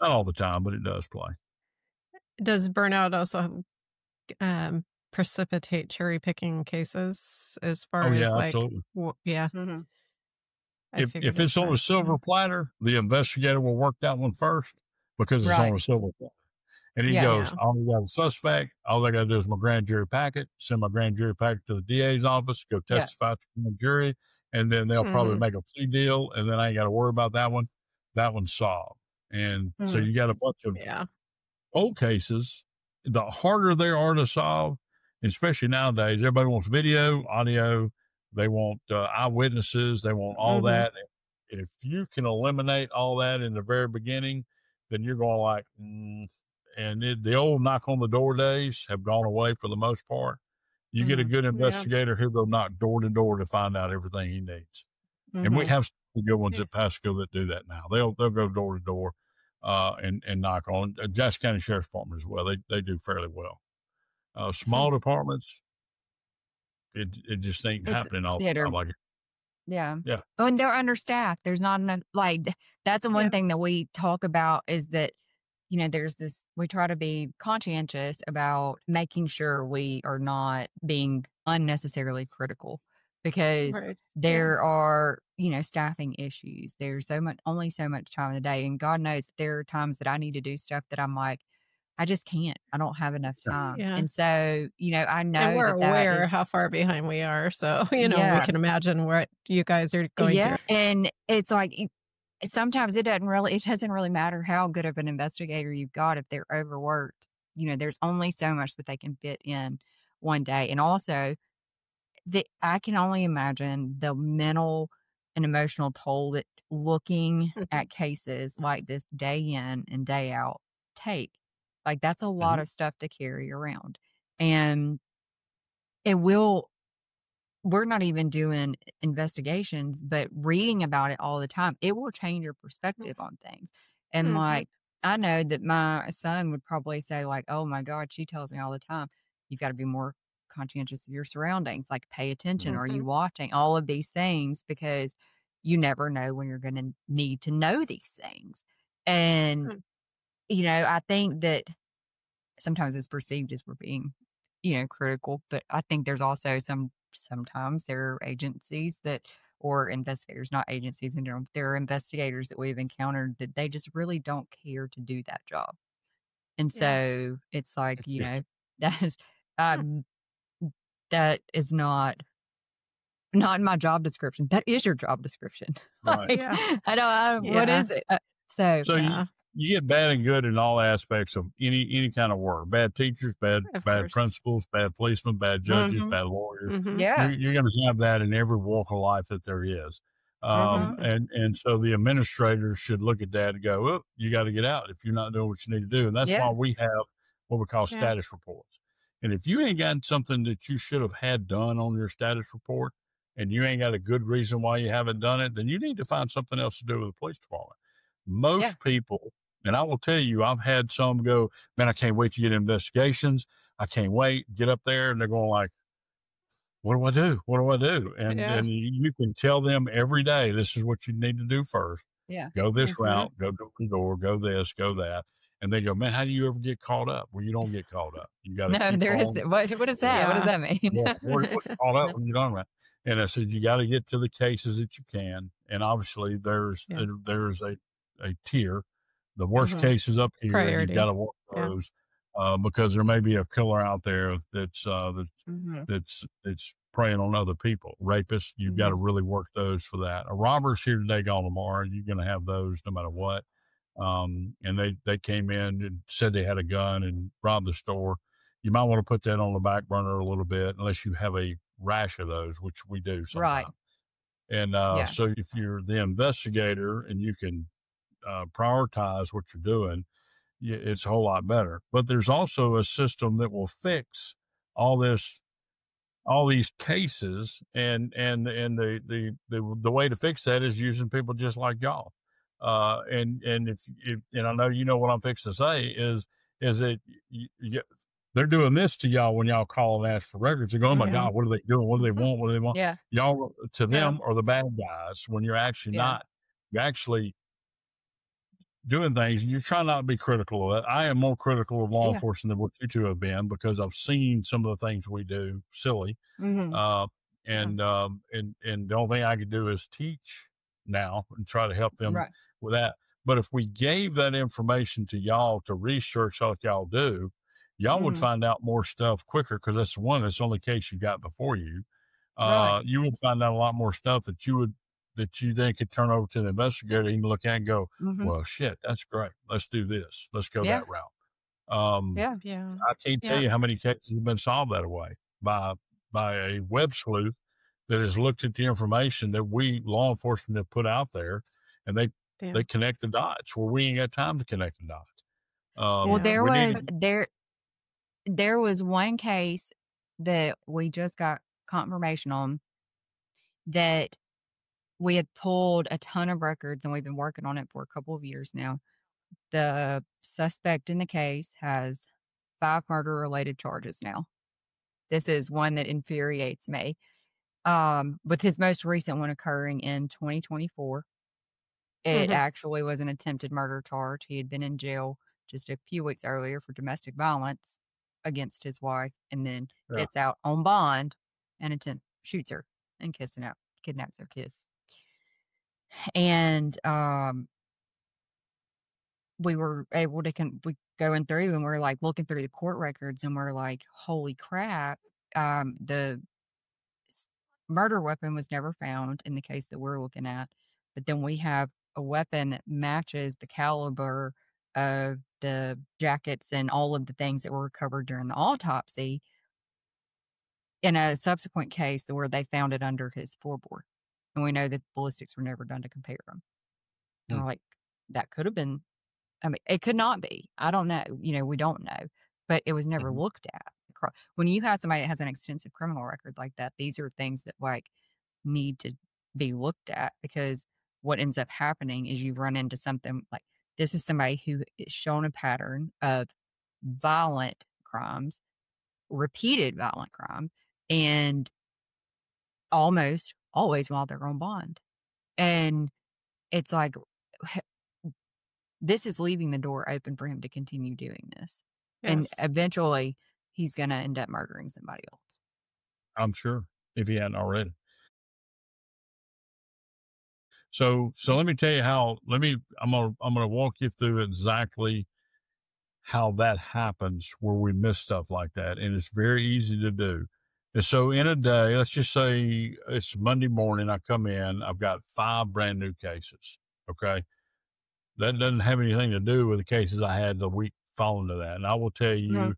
Not all the time, but it does play. Does burnout also um, precipitate cherry picking cases as far Oh, as yeah, like, absolutely. w- yeah, Mm-hmm. I If figured if it's as on a much. silver Yeah. platter, the investigator will work that one first because it's Right. on a silver platter. And he Yeah. goes, Yeah. all we got a suspect. All they got to do is my grand jury packet, send my grand jury packet to the D A's office, go Yeah. testify to the jury, and then they'll probably Mhm. make a plea deal, and then I ain't got to worry about that one. That one's solved. And so Mhm. you got a bunch of Yeah. old cases. The harder they are to solve, especially nowadays, everybody wants video, audio. They want uh, eyewitnesses. They want all Mhm. that. If you can eliminate all that in the very beginning, then you're going like, mm, and it, the old knock on the door days have gone away for the most part. You get a Mhm. good Yeah. investigator who'll go knock door to door to find out everything he needs. And we Mhm. have some good ones at Pasco that do that now. They'll they'll go door to door uh, and and knock on. Uh, Jackson County Sheriff's Department as well. They they do fairly well. Uh, small departments, it it just ain't It's happening all the yeah, time. they're Like yeah. Yeah. Oh, and they're understaffed. There's not enough. Like th- that's the one Yeah. thing that we talk about is that you know there's this. We try to be conscientious about making sure we are not being unnecessarily critical because Right. Yeah. there are you know staffing issues. There's so much only so much time in the day, and God knows there are times that I need to do stuff that I'm like. I just can't. I don't have enough Yeah. time. Yeah. And so, you know, I know And we're that that aware is, how far behind we are. So, you know, we yeah, can imagine what you guys are going yeah. through. And it's like, it- sometimes it doesn't really, it doesn't really matter how good of an investigator you've got if they're overworked. You know, there's only so much that they can fit in one day. And also, the, I can only imagine the mental and emotional toll that looking Mhm. at cases like this day in and day out take. Like, that's a lot Mhm. of stuff to carry around. And it will, we're not even doing investigations, but reading about it all the time, it will change your perspective on things. And Mhm. like, I know that my son would probably say, like, oh my God, she tells me all the time, you've got to be more conscientious of your surroundings, like pay attention. Are you Mhm. watching all of these things? Because you never know when you're going to need to know these things. And, Mm. you know, I think that sometimes it's perceived as we're being, you know, critical, but I think there's also some, sometimes there are agencies that, or investigators, not agencies in general, there are investigators that we've encountered that they just really don't care to do that job. And Yeah. so it's like, That's you it. know, that is, um, that is not, not in my job description. That is your job description. Right. Like, Yeah. I don't, I, what Yeah. is it? Uh, so, So you, Yeah. you get bad and good in all aspects of any any kind of work. Bad teachers, bad Of bad course. principals, bad policemen, bad judges, Mhm. bad lawyers. Mhm. yeah. You're, you're going to have that in every walk of life that there is. Um, Mhm. and and so the administrators should look at that and go, "Oh, you got to get out if you're not doing what you need to do." And that's Yeah. why we have what we call Yeah. status reports. And if you ain't got something that you should have had done on your status report, and you ain't got a good reason why you haven't done it, then you need to find something else to do with the police department. Most Yeah. people, and I will tell you, I've had some go, "Man, I can't wait to get investigations. I can't wait." Get up there, and they're going like, "What do I do? What do I do?" And Yeah. and you you can tell them every day, this is what you need to do first. Yeah. Go this Mhm. route, go door to door, go this, go that. And they go, "Man, how do you ever get caught up?" Well, you don't get caught up. You got to No, keep there is. on. What, what is that? What does Yeah. that mean? Yeah, what, what's caught up No. when you're done right? And I said, you got to get to the cases that you can. And obviously, there's Yeah. there, there's a, a tier. The worst Mhm. cases up here, and you've Priority. got to work Yeah. those uh, because there may be a killer out there that's uh, that's Mhm. that's that's preying on other people. Rapists, you've got to Mhm. really work those for that. A robber's here today, gone tomorrow. You're going to have those no matter what. Um, and they they came in and said they had a gun and robbed the store. You might want to put that on the back burner a little bit, unless you have a rash of those, which we do Right. sometimes. And uh, Yeah. so if you're the investigator and you can uh, prioritize what you're doing, y- it's a whole lot better. But there's also a system that will fix all this, all these cases, and and and the the the, the way to fix that is using people just like y'all. Uh, and and if, if and I know you know what I'm fixing to say is is that y y they're doing this to y'all when y'all call and ask for records. They're going, "Oh my Mhm. God, what are they doing? What do they Mhm. want? What do they want?" Yeah. Y'all to Yeah. them are the bad guys when you're actually Yeah. not. You actually doing things. You try not to be critical of it. I am more critical of law Yeah. enforcement than what you two have been, because I've seen some of the things we do silly. Mhm. Uh, and, um, and, and the only thing I can do is teach now and try to help them Right. with that. But if we gave that information to y'all to research like y'all do, y'all would Mhm. find out more stuff quicker, because that's one, that's the only case you got before you. Uh, Right. you would find out a lot more stuff that you would, that you then could turn over to the investigator and look at and go, Mhm. well, shit, that's great. Let's do this. Let's go Yeah. that route. Um, Yeah. Yeah. I can't tell Yeah. you how many cases have been solved that way by, by a web sleuth that has looked at the information that we law enforcement have put out there, and they, Yeah. they connect the dots where we ain't got time to connect the dots. Um, Well, Yeah. there we need was to, there there was one case that we just got confirmation on that we had pulled a ton of records, and we've been working on it for a couple of years now. The suspect in the case has five murder related charges now. This is one that infuriates me. Um, with his most recent one occurring in twenty twenty-four. It Mhm. actually was an attempted murder charge. He had been in jail just a few weeks earlier for domestic violence against his wife, and then Yeah. gets out on bond and attempt shoots her and kissing out kidnaps her kid. And um, we were able to con- we going through, and we're like looking through the court records, and we're like, holy crap! Um, the s- murder weapon was never found in the case that we're looking at, but then we have a weapon that matches the caliber of the jackets and all of the things that were recovered during the autopsy in a subsequent case where they found it under his floorboard. And we know that ballistics were never done to compare them. And Hmm. we're like, that could have been, I mean, it could not be. I don't know. You know, we don't know. But it was never Mhm. looked at. Cro- When you have somebody that has an extensive criminal record like that, these are things that like need to be looked at, because what ends up happening is you run into something like this is somebody who is shown a pattern of violent crimes, repeated violent crime, and almost always while they're on bond. And it's like, this is leaving the door open for him to continue doing this. And Yes. eventually he's going to end up murdering somebody else. I'm sure, if he hadn't already. So, so let me tell you how, let me, I'm going to, I'm going to walk you through exactly how that happens where we miss stuff like that. And it's very easy to do. And so in a day, let's just say it's Monday morning, I come in, I've got five brand new cases. Okay. That doesn't have anything to do with the cases I had the week following to that. And I will tell you, Mhm.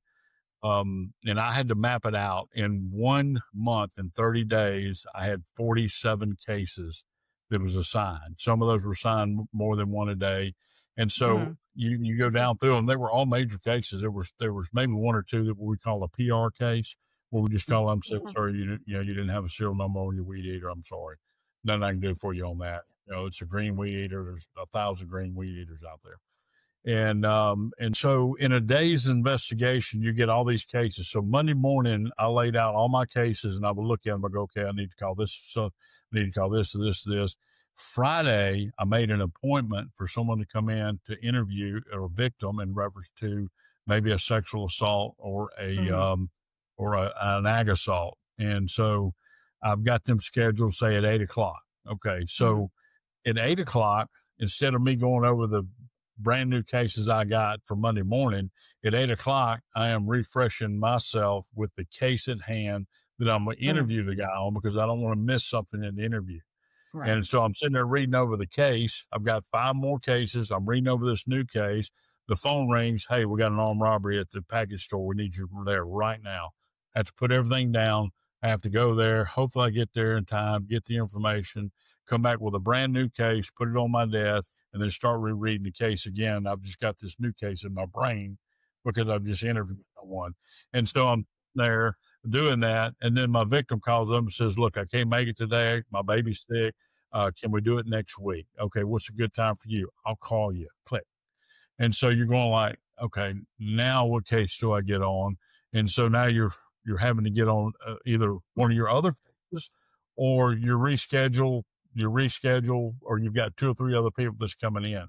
um, and I had to map it out in one month, in thirty days, I had forty-seven cases that was assigned. Some of those were assigned more than one a day. And so Mhm. you, you go down through them, they were all major cases. There was, there was maybe one or two that we call a P R case, where we just call them, say, Mhm. sorry, you, didn't- you know, you didn't have a serial number on your weed eater. I'm sorry. Nothing I can do for you on that. You know, it's a green weed eater. There's a thousand green weed eaters out there. And, um, and so in a day's investigation, you get all these cases. So Monday morning, I laid out all my cases, and I would look at them and go, okay, I need to call this. So I need to call this, this, this. Friday, I made an appointment for someone to come in to interview a victim in reference to maybe a sexual assault or a, Mhm. um, or a, an ag assault. And so I've got them scheduled, say, at eight o'clock. Okay. So at eight o'clock, instead of me going over the brand new cases I got for Monday morning, at eight o'clock, I am refreshing myself with the case at hand that I'm going to interview the guy on, because I don't want to miss something in the interview. Right. And so I'm sitting there reading over the case. I've got five more cases. I'm reading over this new case. The phone rings. Hey, we got an armed robbery at the package store. We need you there right now. I have to put everything down. I have to go there. Hopefully I get there in time, get the information, come back with a brand new case, put it on my desk, and then start rereading the case again. I've just got this new case in my brain because I've just interviewed one. And so I'm there doing that. And then my victim calls up and says, look, I can't make it today. My baby's sick. Uh, can we do it next week? Okay. What's a good time for you? I'll call you. Click. And so you're going like, okay, now what case do I get on? And so now you're, you're having to get on uh, either one of your other cases, or you reschedule, you reschedule, or you've got two or three other people that's coming in.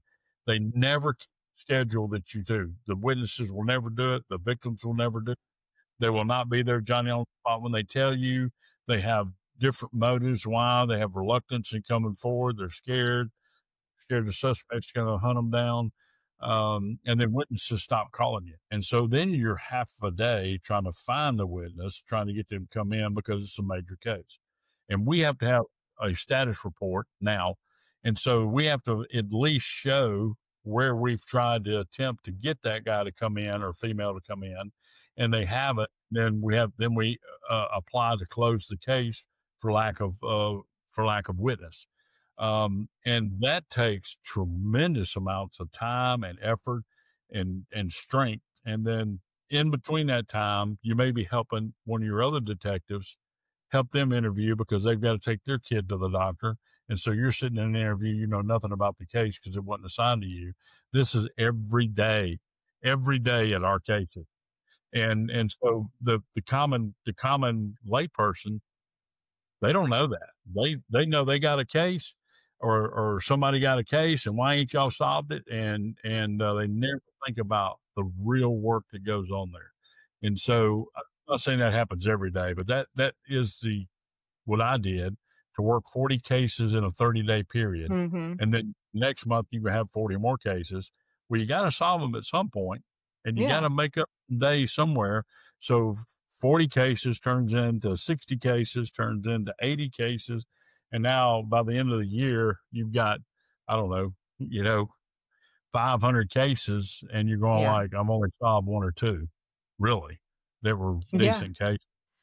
They never schedule that you do. The witnesses will never do it. The victims will never do it. They will not be there, Johnny, on the spot. When they tell you, they have different motives why. They have reluctance in coming forward. They're scared, scared the suspect's going to hunt them down. Um, and then witnesses stop calling you. And so then you're half a day trying to find the witness, trying to get them to come in because it's a major case. And we have to have a status report now. And so we have to at least show where we've tried to attempt to get that guy to come in or female to come in, and they haven't. Then we have, then we uh, apply to close the case for lack of, uh, for lack of witness. Um, and that takes tremendous amounts of time and effort and, and strength. And then in between that time, you may be helping one of your other detectives help them interview because they've got to take their kid to the doctor. And so you're sitting in an interview, you know nothing about the case because it wasn't assigned to you. This is every day, every day at our cases. And, and so the, the common, the common layperson, they don't know that. They, they know they got a case or, or somebody got a case and why ain't y'all solved it? And, and uh, they never think about the real work that goes on there. And so I'm not saying that happens every day, but that, that is the, what I did to work forty cases in a thirty day period. Mm-hmm. And then next month you have forty more cases. Well, you got to solve them at some point and you Yeah. got to make up a day somewhere. So forty cases turns into sixty cases, turns into eighty cases. And now by the end of the year, you've got, I don't know, you know, five hundred cases and you're going Yeah. like, I'm only solved one or two, really, that were Yeah. decent cases.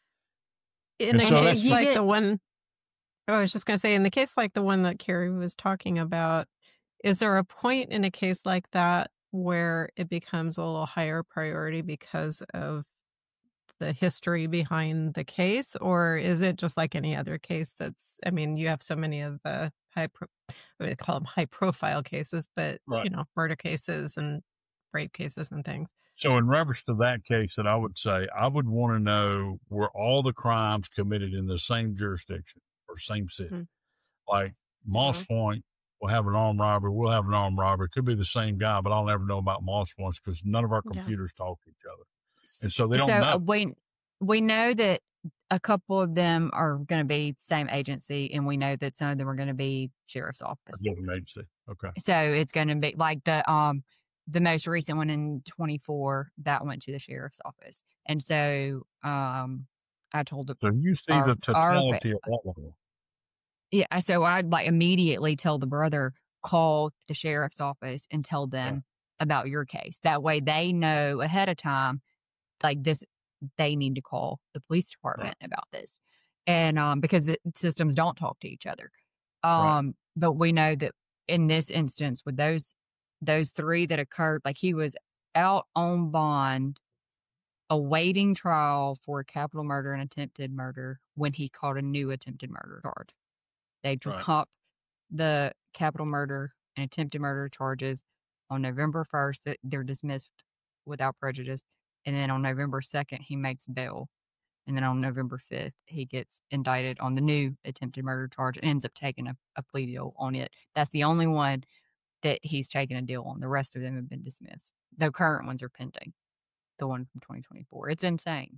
In And a so case that's- You like get- the one, oh, I was just going to say, in the case like the one that Carrie was talking about, is there a point in a case like that where it becomes a little higher priority because of the history behind the case? Or is it just like any other case that's, I mean, you have so many of the high, pro, we call them high profile cases, but, Right. you know, murder cases and rape cases and things. So in reference to that case, that I would say, I would want to know were all the crimes committed in the same jurisdiction or same city. Mhm. Like Moss Point will have an armed robbery. We'll have an armed robbery. It could be the same guy, but I'll never know about Moss Points because none of our Yeah. computers talk to each other. And so they don't so know. uh, we we know that a couple of them are going to be same agency, and we know that some of them are going to be sheriff's A office. different agency. Okay. So it's going to be like the um the most recent one in twenty-four that went to the sheriff's office, and so um I told the So you see Our- the our fa- totality of all of them. yeah, so I'd like immediately tell the brother, call the sheriff's office and tell them about your case. That way they know ahead of time, like this, they need to call the police department about this. And um, because the systems don't talk to each other. Right. Um, but we know that in this instance with those, those three that occurred, like he was out on bond awaiting trial for capital murder and attempted murder when he caught a new attempted murder charge. They Right. dropped the capital murder and attempted murder charges on November first. That they're dismissed without prejudice. And then on November second, he makes bail. And then on November fifth, he gets indicted on the new attempted murder charge and ends up taking a, a plea deal on it. That's the only one that he's taken a deal on. The rest of them have been dismissed. The current ones are pending. The one from twenty twenty-four. It's insane.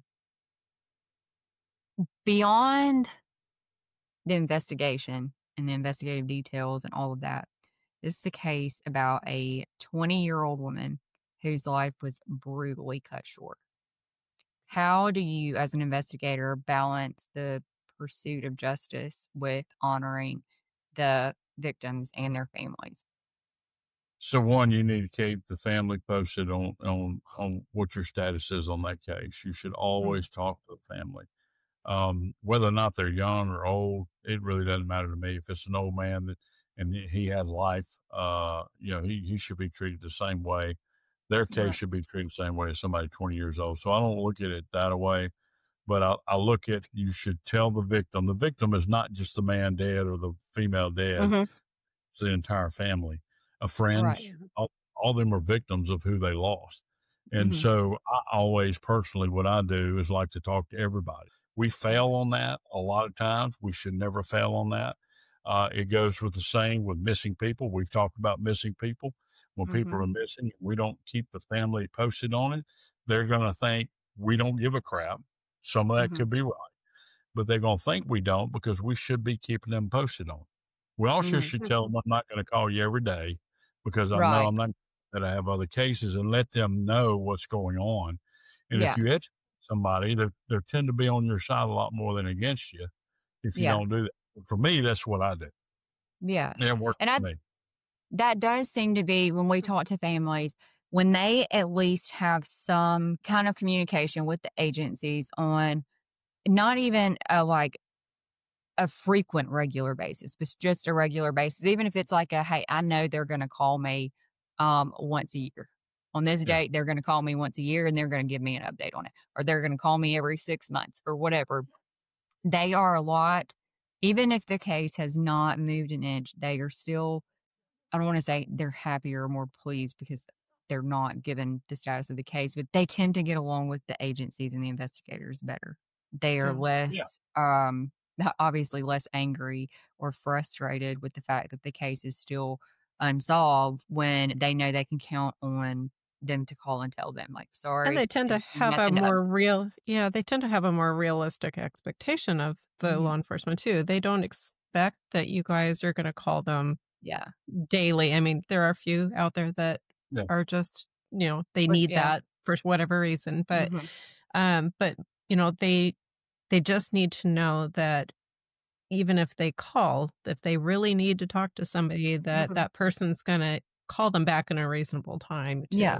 Beyond the investigation and the investigative details and all of that, this is a case about a twenty-year-old woman whose life was brutally cut short. How do you, as an investigator, balance the pursuit of justice with honoring the victims and their families? So one, you need to keep the family posted on, on, on what your status is on that case. You should always talk to the family. Um, whether or not they're young or old, it really doesn't matter to me. If it's an old man that, and he has life, uh, you know, he, he should be treated the same way. Their case Right. should be treated the same way as somebody twenty years old. So I don't look at it that way, but I, I look at, you should tell the victim, the victim is not just the man dead or the female dead. Mhm. It's the entire family of friends. Right. All, all of them are victims of who they lost. And Mhm. so I always personally, what I do is like to talk to everybody. We fail on that a lot of times. We should never fail on that. Uh, it goes with the same with missing people. We've talked about missing people. When Mm-hmm. people are missing, we don't keep the family posted on it. They're going to think we don't give a crap. Some of that Mm-hmm. could be right, but they're going to think we don't because we should be keeping them posted on it. We also Mm-hmm. should tell them, I'm not going to call you every day because I Right. know I'm not that I have other cases, and let them know what's going on. And Yeah. if you educate somebody, they they tend to be on your side a lot more than against you if you Yeah. don't do that. For me, that's what I do. Yeah. And it worked And I, for me. that does seem to be when we talk to families, when they at least have some kind of communication with the agencies on not even a like a frequent regular basis, but just a regular basis, even if it's like a, hey, I know they're going to call me um, once a year. On this Yeah. date, they're going to call me once a year and they're going to give me an update on it, or they're going to call me every six months or whatever. They are a lot, even if the case has not moved an inch, they are still, I don't want to say they're happier or more pleased because they're not given the status of the case, but they tend to get along with the agencies and the investigators better. They are Mm. less, Yeah. um, obviously less angry or frustrated with the fact that the case is still unsolved when they know they can count on them to call and tell them, like, sorry. And they tend to there's have a nothing to more real, yeah, they tend to have a more realistic expectation of the Mhm. law enforcement too. They don't expect that you guys are going to call them Yeah. daily. I mean, there are a few out there that Yeah. are just, you know, they But, need yeah. that for whatever reason. But, Mhm. um, but you know, they they just need to know that even if they call, if they really need to talk to somebody, that Mhm. that person's going to call them back in a reasonable time too. Yeah.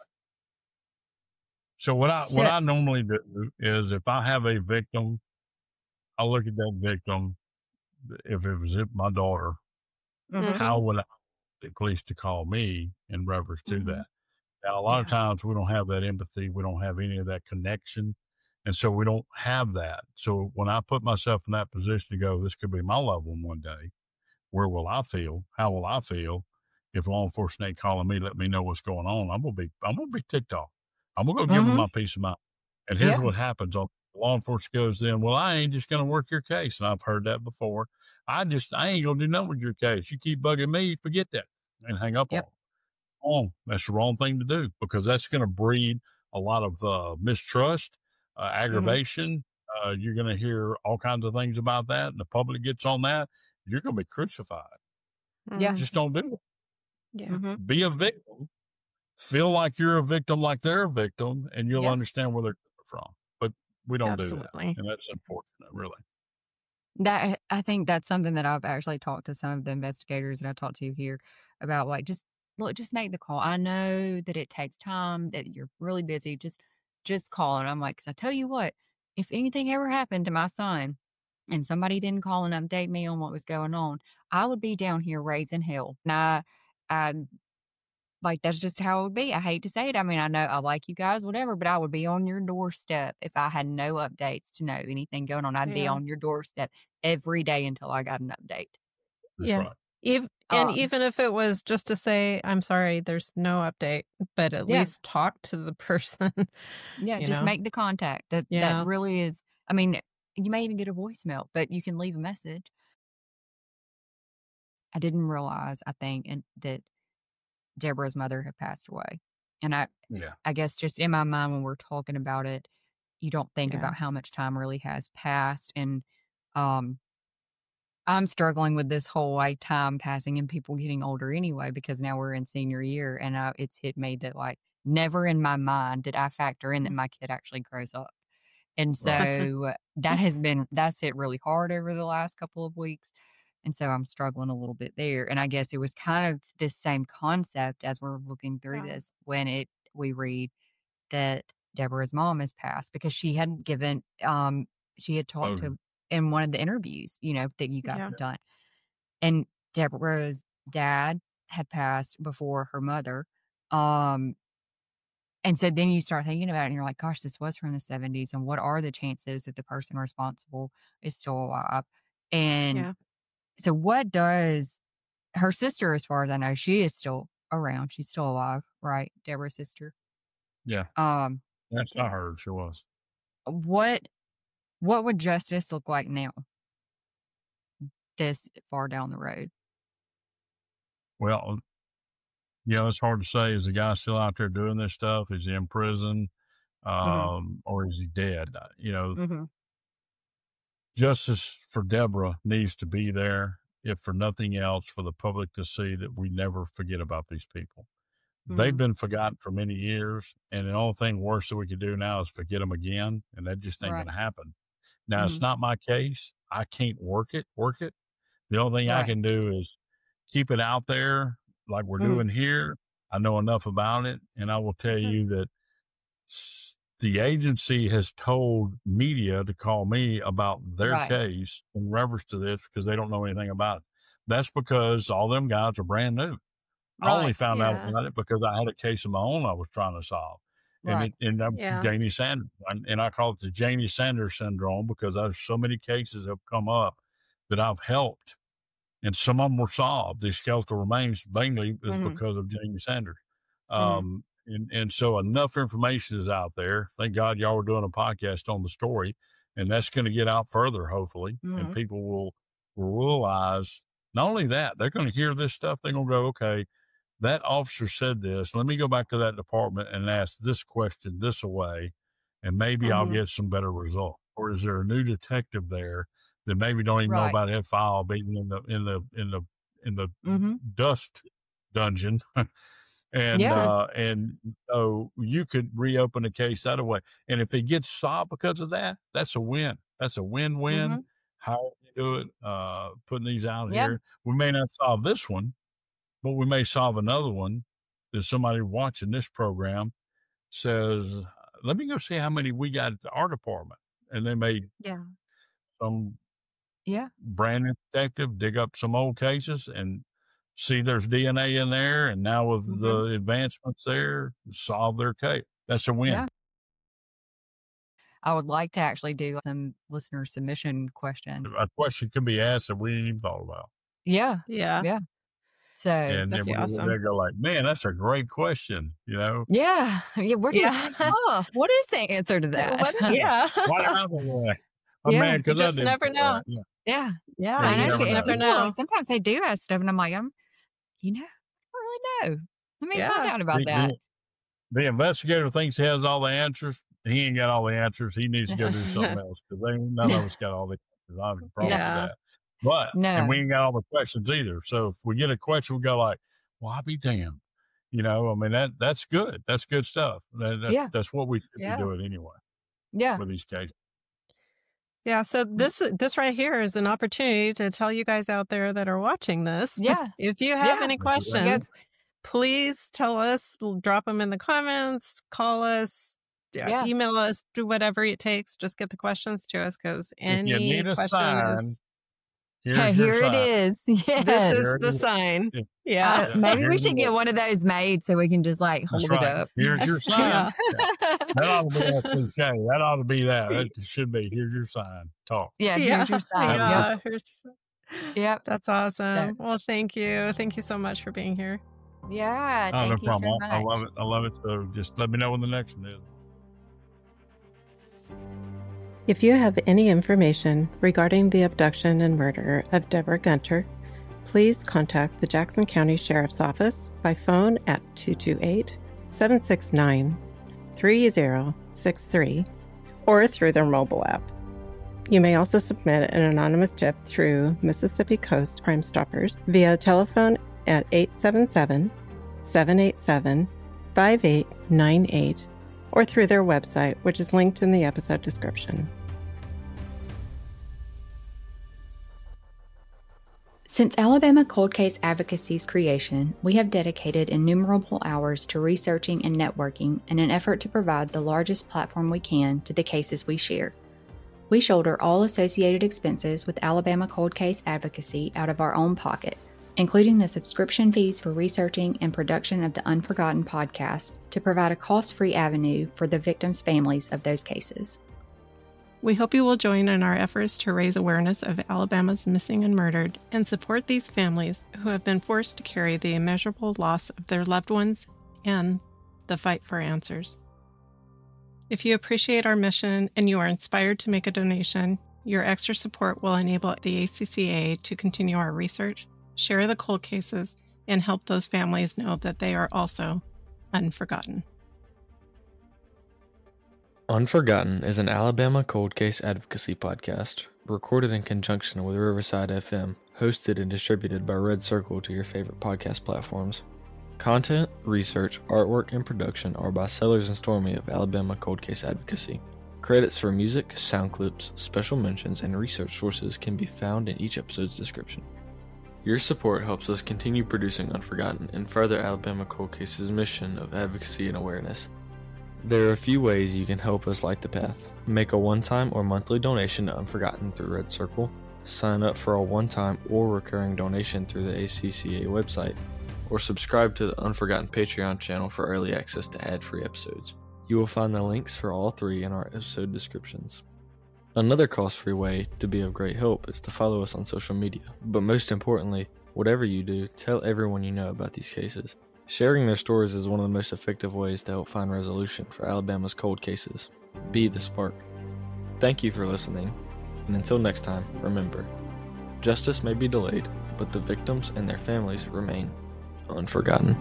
So what I what So, I normally do is if I have a victim, I look at that victim. If it was my daughter, mhm. how would I get the police to call me in reference to Mhm. that? Now, a lot of Yeah. times we don't have that empathy. We don't have any of that connection. And so we don't have that. So when I put myself in that position to go, this could be my loved one one day, where will I feel? How will I feel if law enforcement ain't calling me, let me know what's going on? I'm gonna be, I'm gonna be ticked off. I'm gonna go give them Mhm. my peace of mind. And here's Yeah. what happens: law enforcement goes then, well, I ain't just gonna work your case, and I've heard that before. I just, I ain't gonna do nothing with your case. You keep bugging me, forget that, and hang up Yep. on. Wrong. That's the wrong thing to do because that's going to breed a lot of uh, mistrust, uh, Mhm. aggravation. Uh, you're going to hear all kinds of things about that, and the public gets on that. You're going to be crucified. Yeah. Mm. Just don't do it. Yeah. Mhm. Be a victim. Feel like you're a victim, like they're a victim, and you'll Yeah. understand where they're coming from. But we don't do that, Absolutely. and that's unfortunate, really. That I think that's something that I've actually talked to some of the investigators that I talked to here about, like, just look, just make the call. I know that it takes time, that you're really busy. Just, just call. And I'm like, 'cause I tell you what, if anything ever happened to my son and somebody didn't call and update me on what was going on, I would be down here raising hell. And I, I like, that's just how it would be. I hate to say it. I mean, I know I like you guys, whatever, but I would be on your doorstep if I had no updates to know anything going on. I'd be Yeah. on your doorstep every day until I got an update. That's Yeah. right. Ev- and Um, even if it was just to say, I'm sorry, there's no update, but at yeah, least talk to the person, yeah, you just know? make the contact. That that Yeah. really is. I mean, you may even get a voicemail, but you can leave a message. I didn't realize, I think, and that Deborah's mother had passed away, and I, Yeah. I guess, just in my mind when we're talking about it, you don't think Yeah. about how much time really has passed, and um, I'm struggling with this whole like time passing and people getting older anyway, because now we're in senior year, and uh, it's hit me that like never in my mind did I factor in that my kid actually grows up. And Right. so that has been, that's hit really hard over the last couple of weeks. And so I'm struggling a little bit there. And I guess it was kind of this same concept as we're looking through Yeah. this when it, we read that Deborah's mom has passed, because she hadn't given, um, she had Oh, talked to in one of the interviews, you know, that you guys Yeah. have done. And Deborah's dad had passed before her mother. Um, and so then you start thinking about it and you're like, gosh, this was from the seventies. And what are the chances that the person responsible is still alive? And Yeah. so what does her sister, as far as I know, she is still around. She's still alive, right? Deborah's sister. yeah. Um, That's I heard she was. what what would justice look like now? this far down the road? Well, you know, it's hard to say. Is the guy still out there doing this stuff? Is he in prison? Um, mm-hmm. Or is he dead? You know, mm-hmm. Justice for Deborah needs to be there, if for nothing else, for the public to see that we never forget about these people. Mm-hmm. They've been forgotten for many years, and the only thing worse that we could do now is forget them again, and that just ain't right. going to happen. Now, mm-hmm. it's not my case. I can't work it, work it. The only thing right. I can do is keep it out there like we're mm-hmm. doing here. I know enough about it, and I will tell mm-hmm. you that the agency has told media to call me about their right. case in reference to this because they don't know anything about it. That's because all them guys are brand new. Right. I only found yeah. out about it because I had a case of my own I was trying to solve. And, right. it, and that was yeah. Janie Sanders. And, and I call it the Janie Sanders syndrome because there's so many cases have come up that I've helped. And some of them were solved. The skeletal remains mainly is mm-hmm. because of Janie Sanders. Um, mm-hmm. And, and so enough information is out there. Thank God y'all were doing a podcast on the story, and that's going to get out further, hopefully. Mm-hmm. And people will, will realize not only that, they're going to hear this stuff. They're going to go, okay, that officer said this. Let me go back to that department and ask this question this way, and maybe mm-hmm. I'll get some better result. Or is there a new detective there that maybe don't even right. know about that file being in the in the in the in the mm-hmm. dust dungeon? And, yeah. uh, and so you could reopen a case that way. And if it gets solved because of that, that's a win. That's a win-win. Mm-hmm. How you do it, uh, putting these out yep. here. We may not solve this one, but we may solve another one that somebody watching this program says, let me go see how many we got at our department. And they may yeah. some yeah. brand new detective dig up some old cases and see there's D N A in there, and now with mm-hmm. the advancements there, solve their case. That's a win. Yeah. I would like to actually do some listener submission question. A question can be asked that we didn't even thought about. Yeah. Yeah. Yeah. So and then we, awesome. they go like, man, that's a great question, you know? Yeah. Yeah. Where do yeah. you, oh, what is the answer to that? What, yeah. Why am I yeah. man, because I just never know. Yeah. Yeah. Yeah. I know. You never know. know. Sometimes they do ask stuff, and I'm like, I'm, you know, I don't really know. Let me yeah. find out about the, that. The investigator thinks he has all the answers. He ain't got all the answers. He needs to go do something else because none of us got all the answers. I can promise yeah. you that. But, no. and we ain't got all the questions either. So if we get a question, we go like, well, I'll be damned. You know, I mean, that that's good. That's good stuff. That, that, yeah. That's what we should yeah. be doing anyway. Yeah. With these cases. Yeah, so this this right here is an opportunity to tell you guys out there that are watching this. Yeah. If you have yeah. any questions, yeah. please tell us, drop them in the comments, call us, yeah. email us, do whatever it takes. Just get the questions to us because any if you need a question sign, is... Hey, here sign. It is. Yes. This is the sign. Yeah. yeah. Uh, maybe we should get one of those made so we can just like hold That's it right. up. Here's your sign. yeah. Yeah. That ought to be that cliche. That ought to be that. That should be. Here's your sign. Talk. Yeah. yeah. Here's your sign. Yeah. Yep. Here's your sign. Yep. That's awesome. So, well, thank you. Thank you so much for being here. Yeah. Oh, thank no you problem. so much. I love it. I love it. So just let me know when the next one is. If you have any information regarding the abduction and murder of Deborah Gunter, please contact the Jackson County Sheriff's Office by phone at two two eight, seven six nine, three zero six three or through their mobile app. You may also submit an anonymous tip through Mississippi Coast Crime Stoppers via telephone at eight seven seven, seven eight seven, five eight nine eight or through their website, which is linked in the episode description. Since Alabama Cold Case Advocacy's creation, we have dedicated innumerable hours to researching and networking in an effort to provide the largest platform we can to the cases we share. We shoulder all associated expenses with Alabama Cold Case Advocacy out of our own pocket, including the subscription fees for researching and production of the Unforgotten podcast to provide a cost-free avenue for the victims' families of those cases. We hope you will join in our efforts to raise awareness of Alabama's missing and murdered and support these families who have been forced to carry the immeasurable loss of their loved ones and the fight for answers. If you appreciate our mission and you are inspired to make a donation, Your extra support will enable the A C C A to continue our research, share the cold cases, and help those families know that they are also unforgotten. Unforgotten is an Alabama cold case advocacy podcast recorded in conjunction with Riverside F M, hosted and distributed by Red Circle to your favorite podcast platforms. Content, research, artwork, and production are by Sellers and Stormy of Alabama Cold Case Advocacy. Credits for music, sound clips, special mentions, and research sources can be found in each episode's description. Your support helps us continue producing Unforgotten and further Alabama Cold Case's mission of advocacy and awareness. There are a few ways you can help us light the path. Make a one-time or monthly donation to Unforgotten through Red Circle. Sign up for a one-time or recurring donation through the A C C A website. Or subscribe to the Unforgotten Patreon channel for early access to ad-free episodes. You will find the links for all three in our episode descriptions. Another cost-free way to be of great help is to follow us on social media. But most importantly, whatever you do, tell everyone you know about these cases. Sharing their stories is one of the most effective ways to help find resolution for Alabama's cold cases. Be the spark. Thank you for listening, and until next time, remember, justice may be delayed, but the victims and their families remain unforgotten.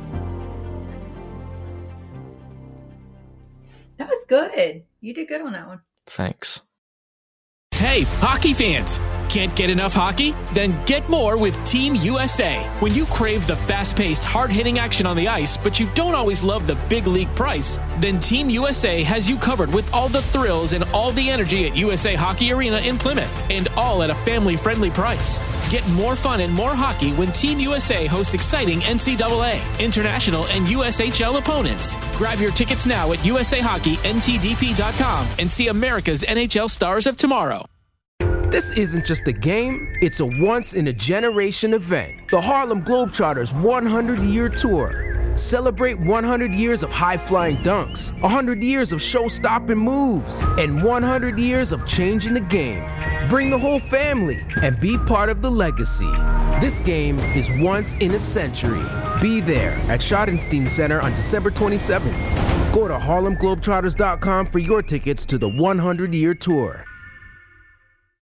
That was good. You did good on that one. Thanks. Hey, hockey fans! Can't get enough hockey? Then get more with Team U S A. When you crave the fast-paced, hard-hitting action on the ice, but you don't always love the big league price, then Team U S A has you covered with all the thrills and all the energy at U S A Hockey Arena in Plymouth, and all at a family-friendly price. Get more fun and more hockey when Team U S A hosts exciting N C double A, international, and U S H L opponents. Grab your tickets now at U S A Hockey N T D P dot com and see America's N H L stars of tomorrow. This isn't just a game, it's a once-in-a-generation event. The Harlem Globetrotters one hundred year Tour. Celebrate one hundred years of high-flying dunks, one hundred years of show-stopping moves, and one hundred years of changing the game. Bring the whole family and be part of the legacy. This game is once in a century. Be there at Schottenstein Center on December twenty-seventh. Go to Harlem Globetrotters dot com for your tickets to the one hundred year Tour.